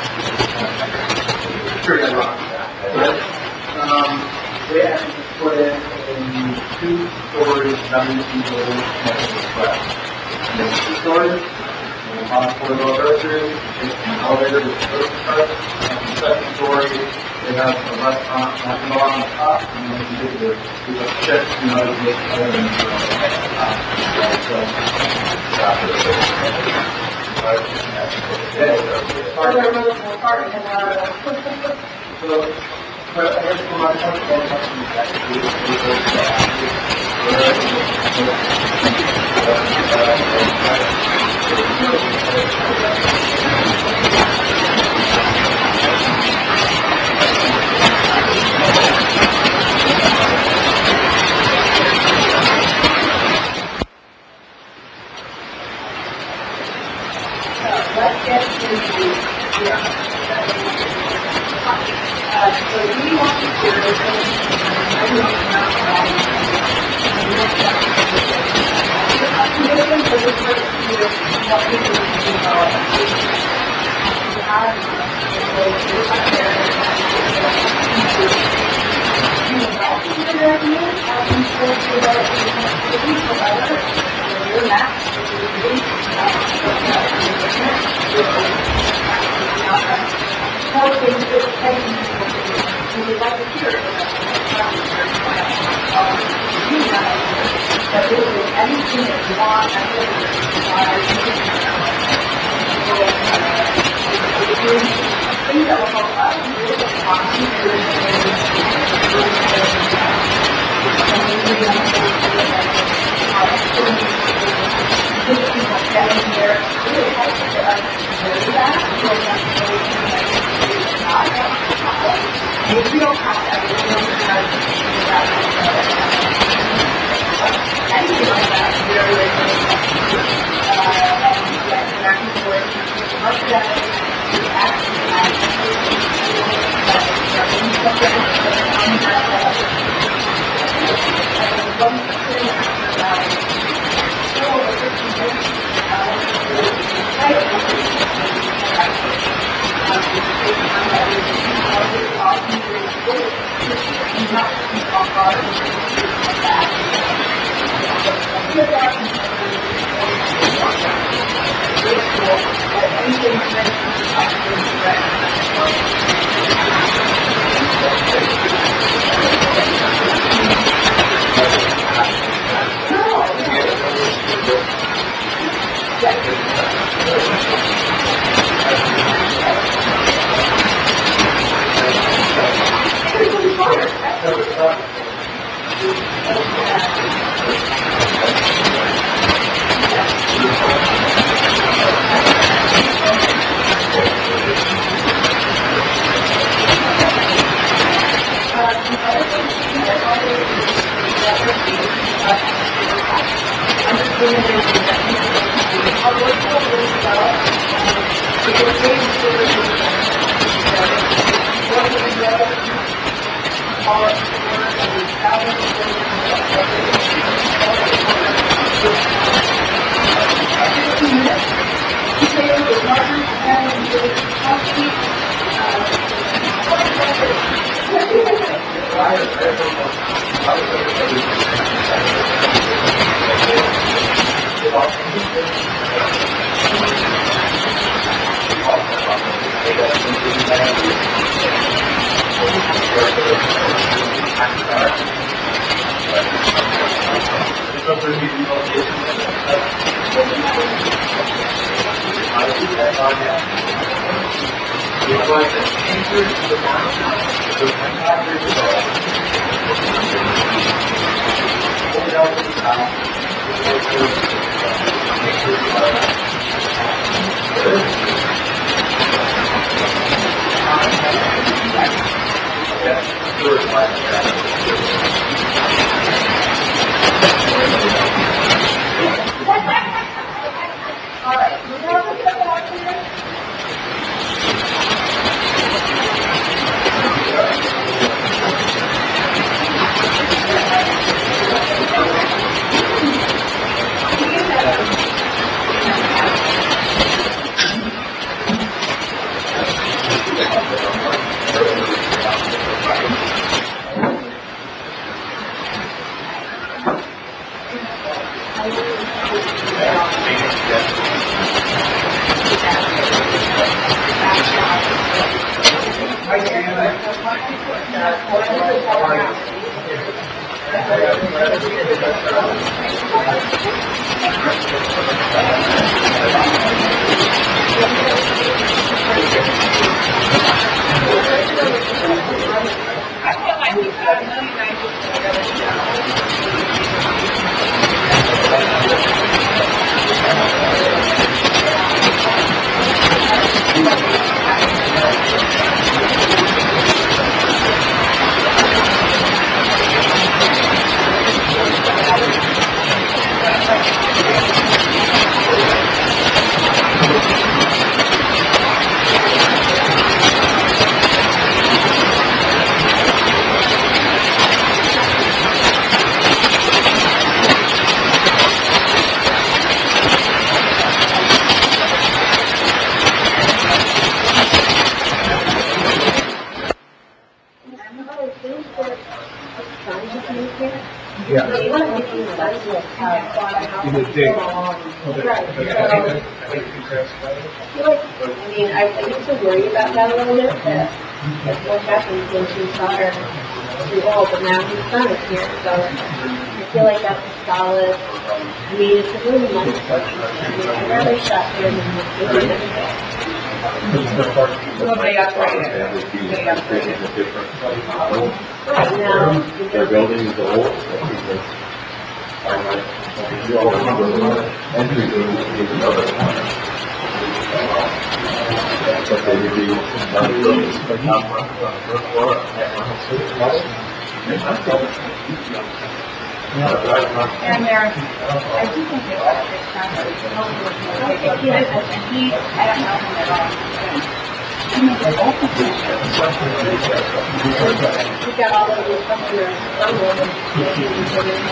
Pretty ironic. Um, they actually just put in a two-story W C building next to the flat. And it's two stories. On the floor of nursery, an elevator with a first part. On the second story, they have a restaurant, not on the top, and then you get the, the chef, you know, to make elements on the top. So, Or they're a really small part, and uh, so, but I guess for my point, all customers actually, let's get into, yeah. Uh, so we want to hear this, I don't know how to their views, um, so to the, to the people others, your map, no things that they we would like to hear. You know, but this is anything that you want, I think, things that will help us really respond getting here, really helpful for us to do that. We don't have to, we don't have to do that. Anything like that, very, very good. Uh, and yes, back and forth, much better, actually, Oh, it seems that it's fun to come here. Yeah. But you want to make things fun with how it's how You would think. Right, so, I feel like, I mean, I, I used to worry about that a little bit, that, that's what happens when two daughter too old, but now his son is here, so I feel like that's a solid, I mean, it's a really nice place. I mean, I'd rather shop here than the city. Nobody upgraded. Nobody upgraded. A different model. Right now, Their building is old, I think that's, I like, you all remember the entry is another one. But they would be, another building, the top one, on the first floor, And there, I do think they left this property, hopefully, if he has, and he, I don't know him at all. we've got all of these customers from there.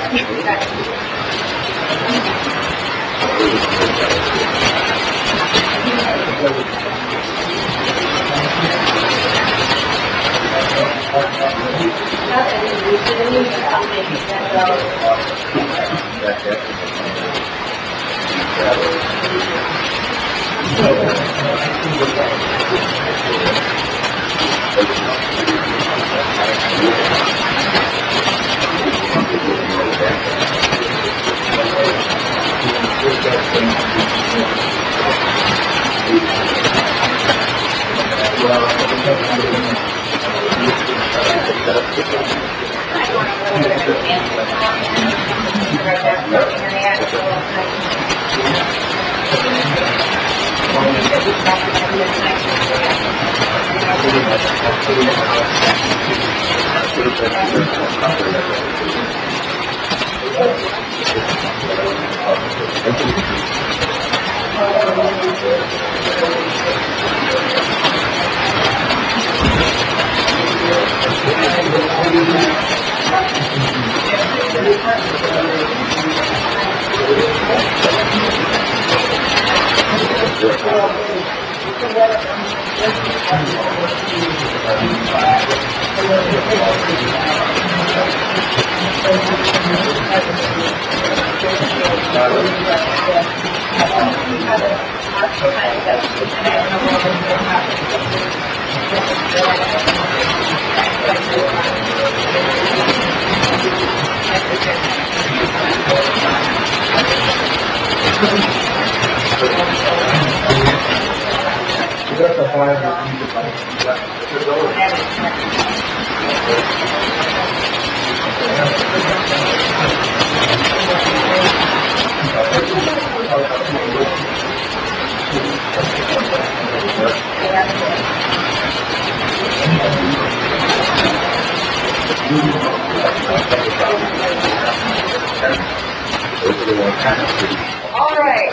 All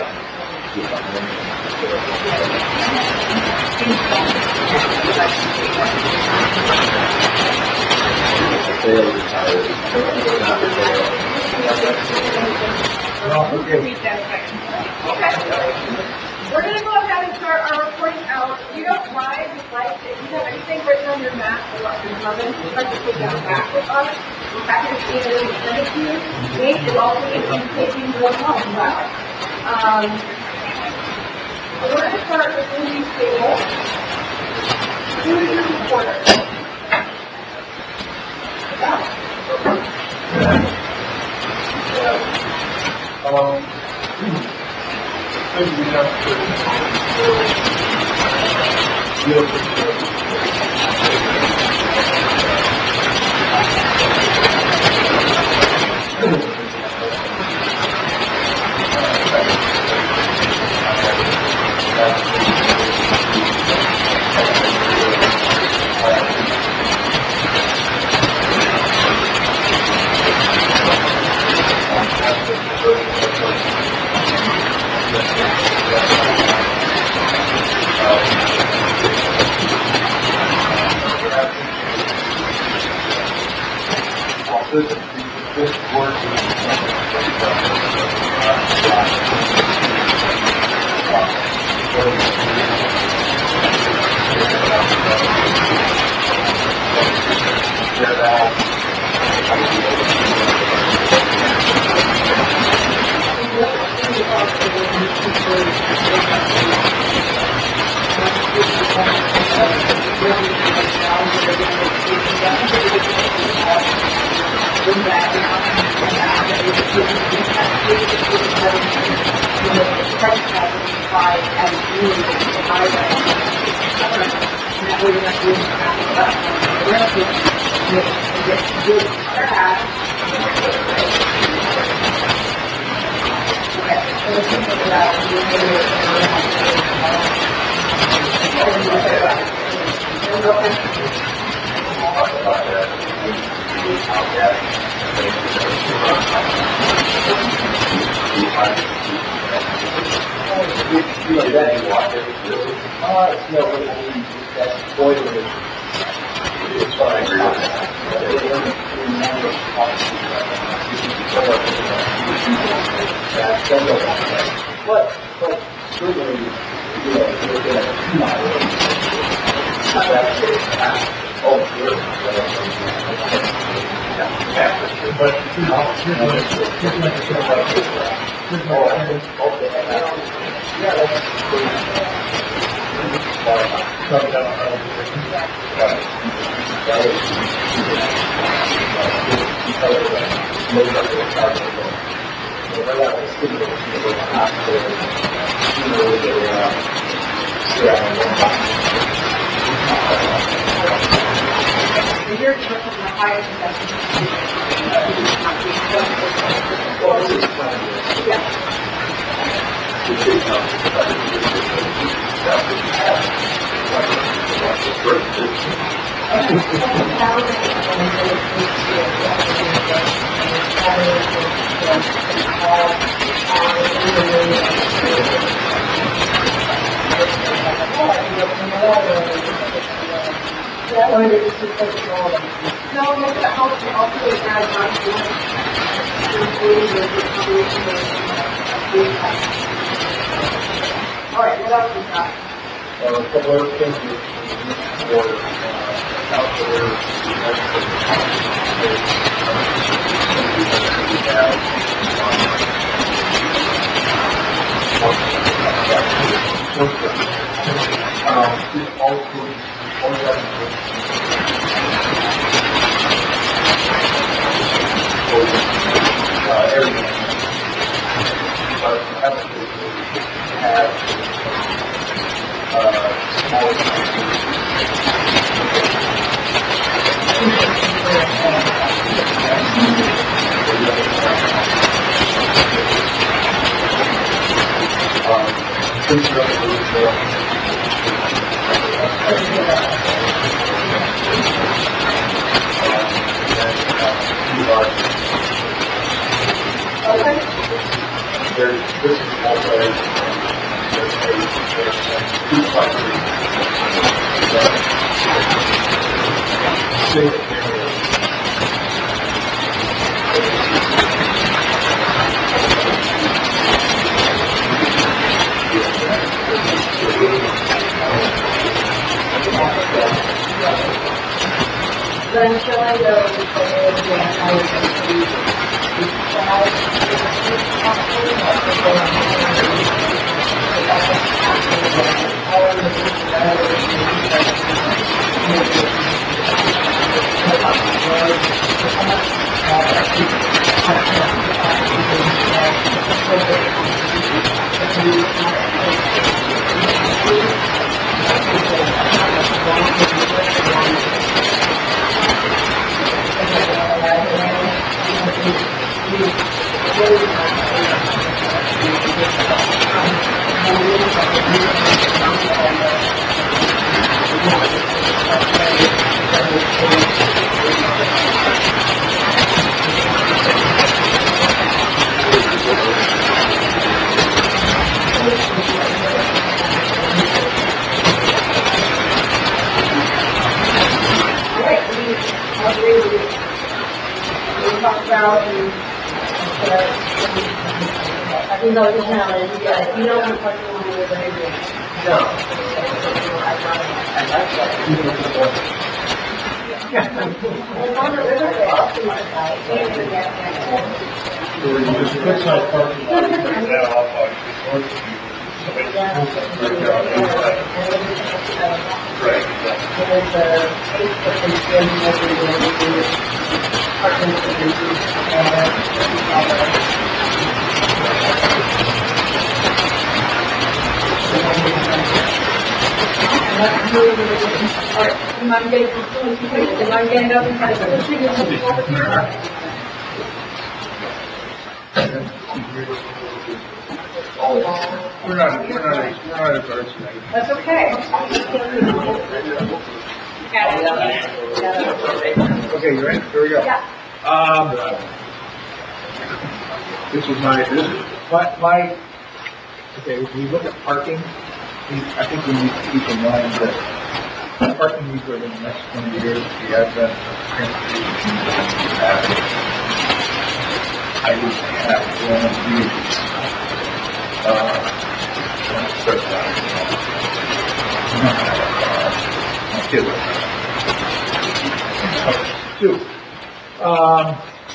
right. We're gonna go ahead and start our reporting out. If you don't mind, we'd like, if you have anything written on your map about your comments, you'd like to take that back with us. We're happy to see it and send it to you. Nate is also going to be taking the home as well. Um, so we're gonna start with the news table. Who is your reporter? Um, maybe we have to deal with this, this work But, but certainly, you know, looking at two miles, that's it. Oh, sure. But, you know, here's what it's, here's what it's like. Here's what it's, okay. Yeah, that's pretty. So, You're from the highest investment. No, maybe that helps you also add on to it. All right, what else we got? Uh, a couple other things for, uh, outdoor, um, just all sorts, all that. Uh, everything. But absolutely have, uh, small Okay. There's, this is also, there's a, there's a two factory. Then shall I go with the old one, I was going to I think that was the challenge, yeah, you don't want to put them on your behavior. No. I like that. Well, on the river, they also might buy, and the gas tank. There's a good side parking lot right now off on north of you. Somebody's school center right there on the east side. Right, exactly. There's a Facebook and Jim Morgan building, apartments and reviews, Alright, you mind getting, you mind getting up and kind of pushing and moving over here? Oh, we're not, we're not, we're not at first tonight. That's okay. Okay, you ready? Here we go. Yeah. Um, this is my, this is, my, my, okay, when we look at parking, we, I think we need to keep in mind that parking needs over the next twenty years, the advent of transportation and traffic. I would have one of these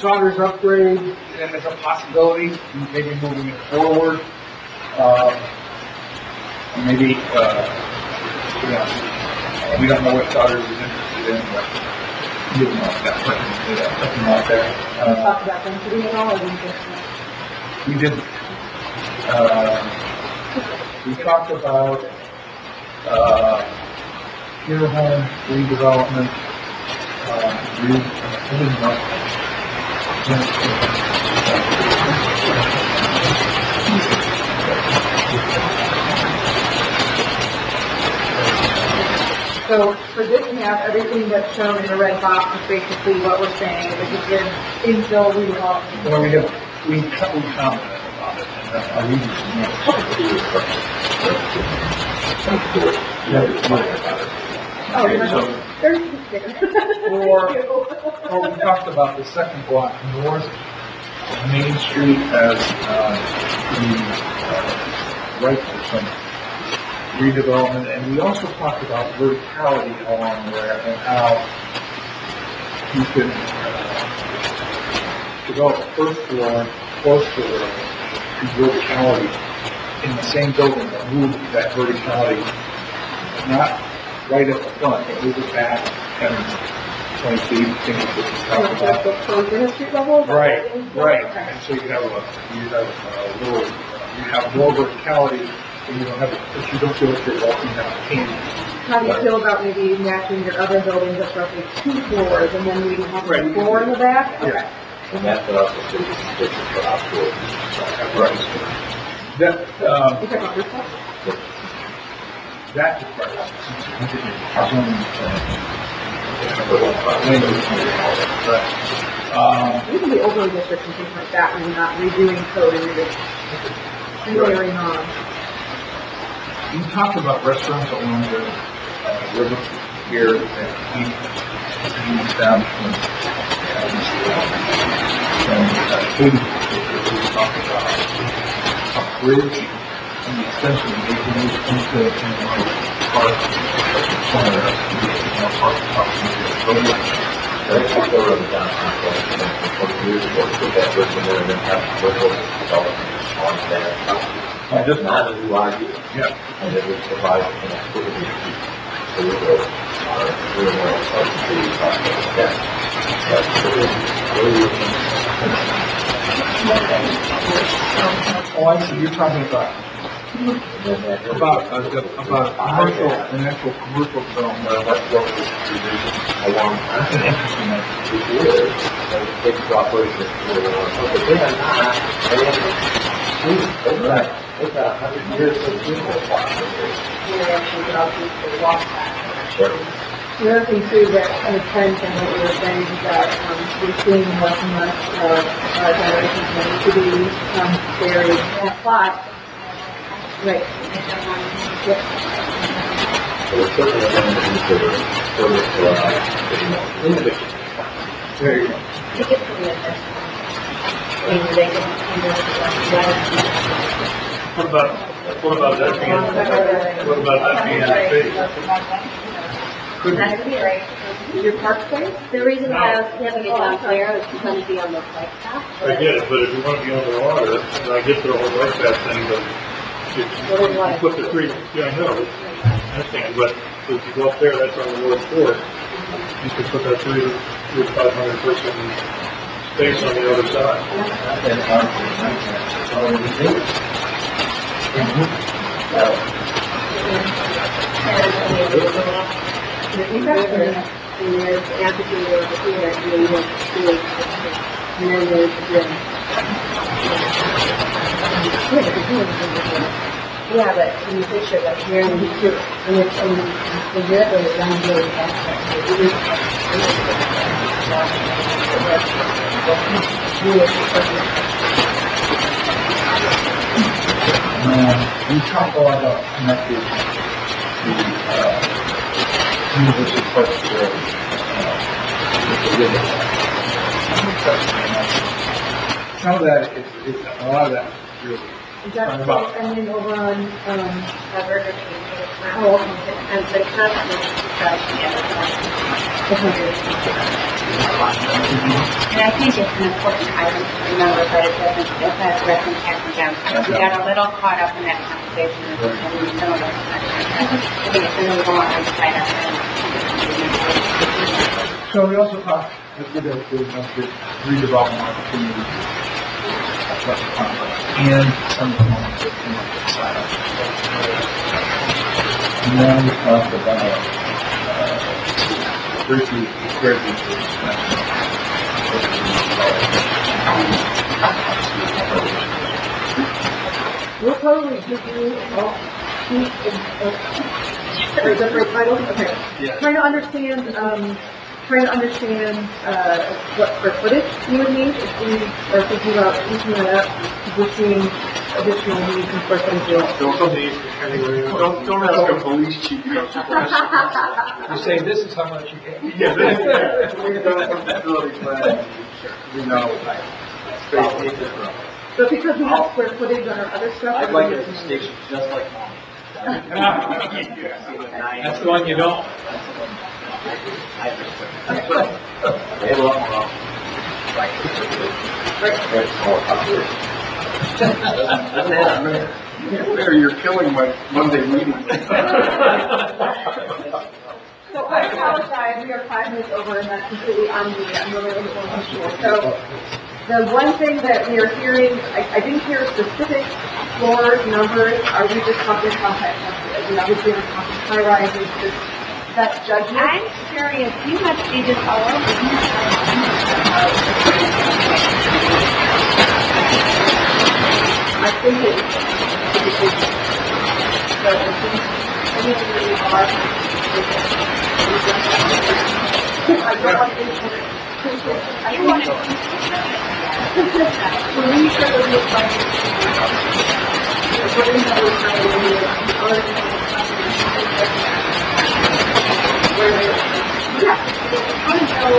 Saunders upgrade as a possibility, maybe moving it forward. Uh, maybe, uh, you know, we don't know what Saunders is interested in, but you know, that's something, that's something out there. Uh, Talk about density at all, or we just? we didn't. Uh, we talked about, uh, care home redevelopment, uh, re, So for this map, everything that's shown in the red box is basically what we're saying, is it's in infill redevelopment. well, we have, we, co- we commented about it, and uh, I'll read Oh, so, very specific. or, or we talked about the second block north of Main Street as, uh, the, uh, right for some redevelopment, and we also talked about verticality along there and how you can uh, develop a first floor close to the verticality in the same building, but move that verticality not right at the front, but move it back ten, twenty feet, things that we talked about. The closed in street level? is that Right, what it is? right, Okay. and so you have a, you have a little, you have more verticality, and you don't have, but you don't feel like you're walking down a canyon. How do you feel about maybe matching your other buildings that's roughly two floors and then maybe having Right. a floor in the back? Yeah. And that's also pretty sufficient for outdoor. Right. That, um, You talking about this one? that requires, um, Even the overlay districts and things like that, when you're not redoing code and you're just layering on. you talked about restaurants along the, uh, river here that eat, eat establishments. And, uh, food, we talked about a bridge and the extension of making it into, into park, somewhere else, you know, park, park, maybe. That's what they were downtown, twenty years ago, put that brick in there and then have the local development on that. I just- Not a new idea. Yeah. And it would provide connectivity to the road, or really more of the city, like that. But it is really, Oh, I see, you're talking about, about, uh, the- about a commercial, an actual commercial zone. well, that's what was envisioned a long time ago. It is, but it takes operation really long. But they are not, they are, they've got, they've got a hundred years of people watching this. The other thing too that kind of trends in what you were saying is that, um, we're seeing less and less of, uh, generations wanting to be, um, buried in a plot. Right. Yep. So we're certainly going to consider service to our individual. There you go. What about, what about that being, what about that being in space? Could be. Your park space? The reason why I was having it down there is because to be on the bike path. I get it, but if you want to be on the water, and I get the whole bike path thing, but you you put the three, yeah, I know, I understand, but if you go up there, that's on the Ward Fourth. You could put that three, three to five hundred person space on the other side. And our, that's all we do. And there's amphitheater over here, and then there's the school, and then there's the gym. Yeah, but the gym is in the gym. Yeah, but in the picture, like here and here, and it's, and the river is down really Uh, we talked a lot about connected to, uh, University Park Square, uh, with the river. Some of that is, is, a lot of that is really, Is that Talking about- and then over on, um, Uh, Burger King, oh, okay. and the conference, uh, yeah, And I think it's an important item to remember, but it doesn't, it has direct impact on downtown. We got a little caught up in that conversation and we some of us. I think it's really going on inside our heads. So we also talked, as we did, the redevelopment opportunities, and some of the ones that came up inside. And then we talked about, uh, briefly, very briefly, We'll totally give you all these, or different titles, okay. Trying to understand, um, trying to understand, uh, what square footage you would need if we are thinking about looking that up, existing additional needs and square footage. Don't, don't, don't ask a police chief. You say, this is how much you get. Yeah, we've done some facility planning, we know, space needs to grow. But because we have square footage on our other stuff. I'd like it at the station just like mine. That's the one you don't. They have a lot more options. Right. There's more population. Mayor, you're killing my Monday meeting. So I apologize, we are five minutes over and that's completely on me, I'm really, really unsure. So, the one thing that we are hearing, I, I didn't hear specific floor numbers, are we just talking compact houses? And obviously we're talking high rises, just, that's judgment. I'm curious, you must see this all over. I think it, it is, so I think, I think it really are. I don't want to, I don't want to. For me, so it was like, what is that we're trying to do, or, where, yeah, I don't know,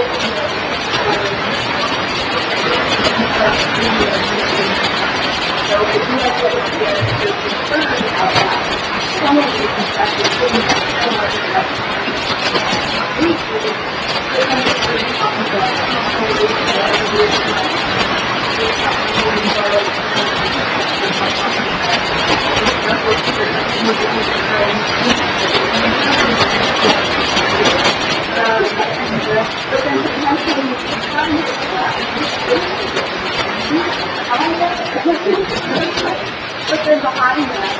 so if you have what is the concern about that, some of the concessions shouldn't have so much of that. We should, they're going to be talking about how we but then potentially trying to but then behind that,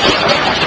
Thank you.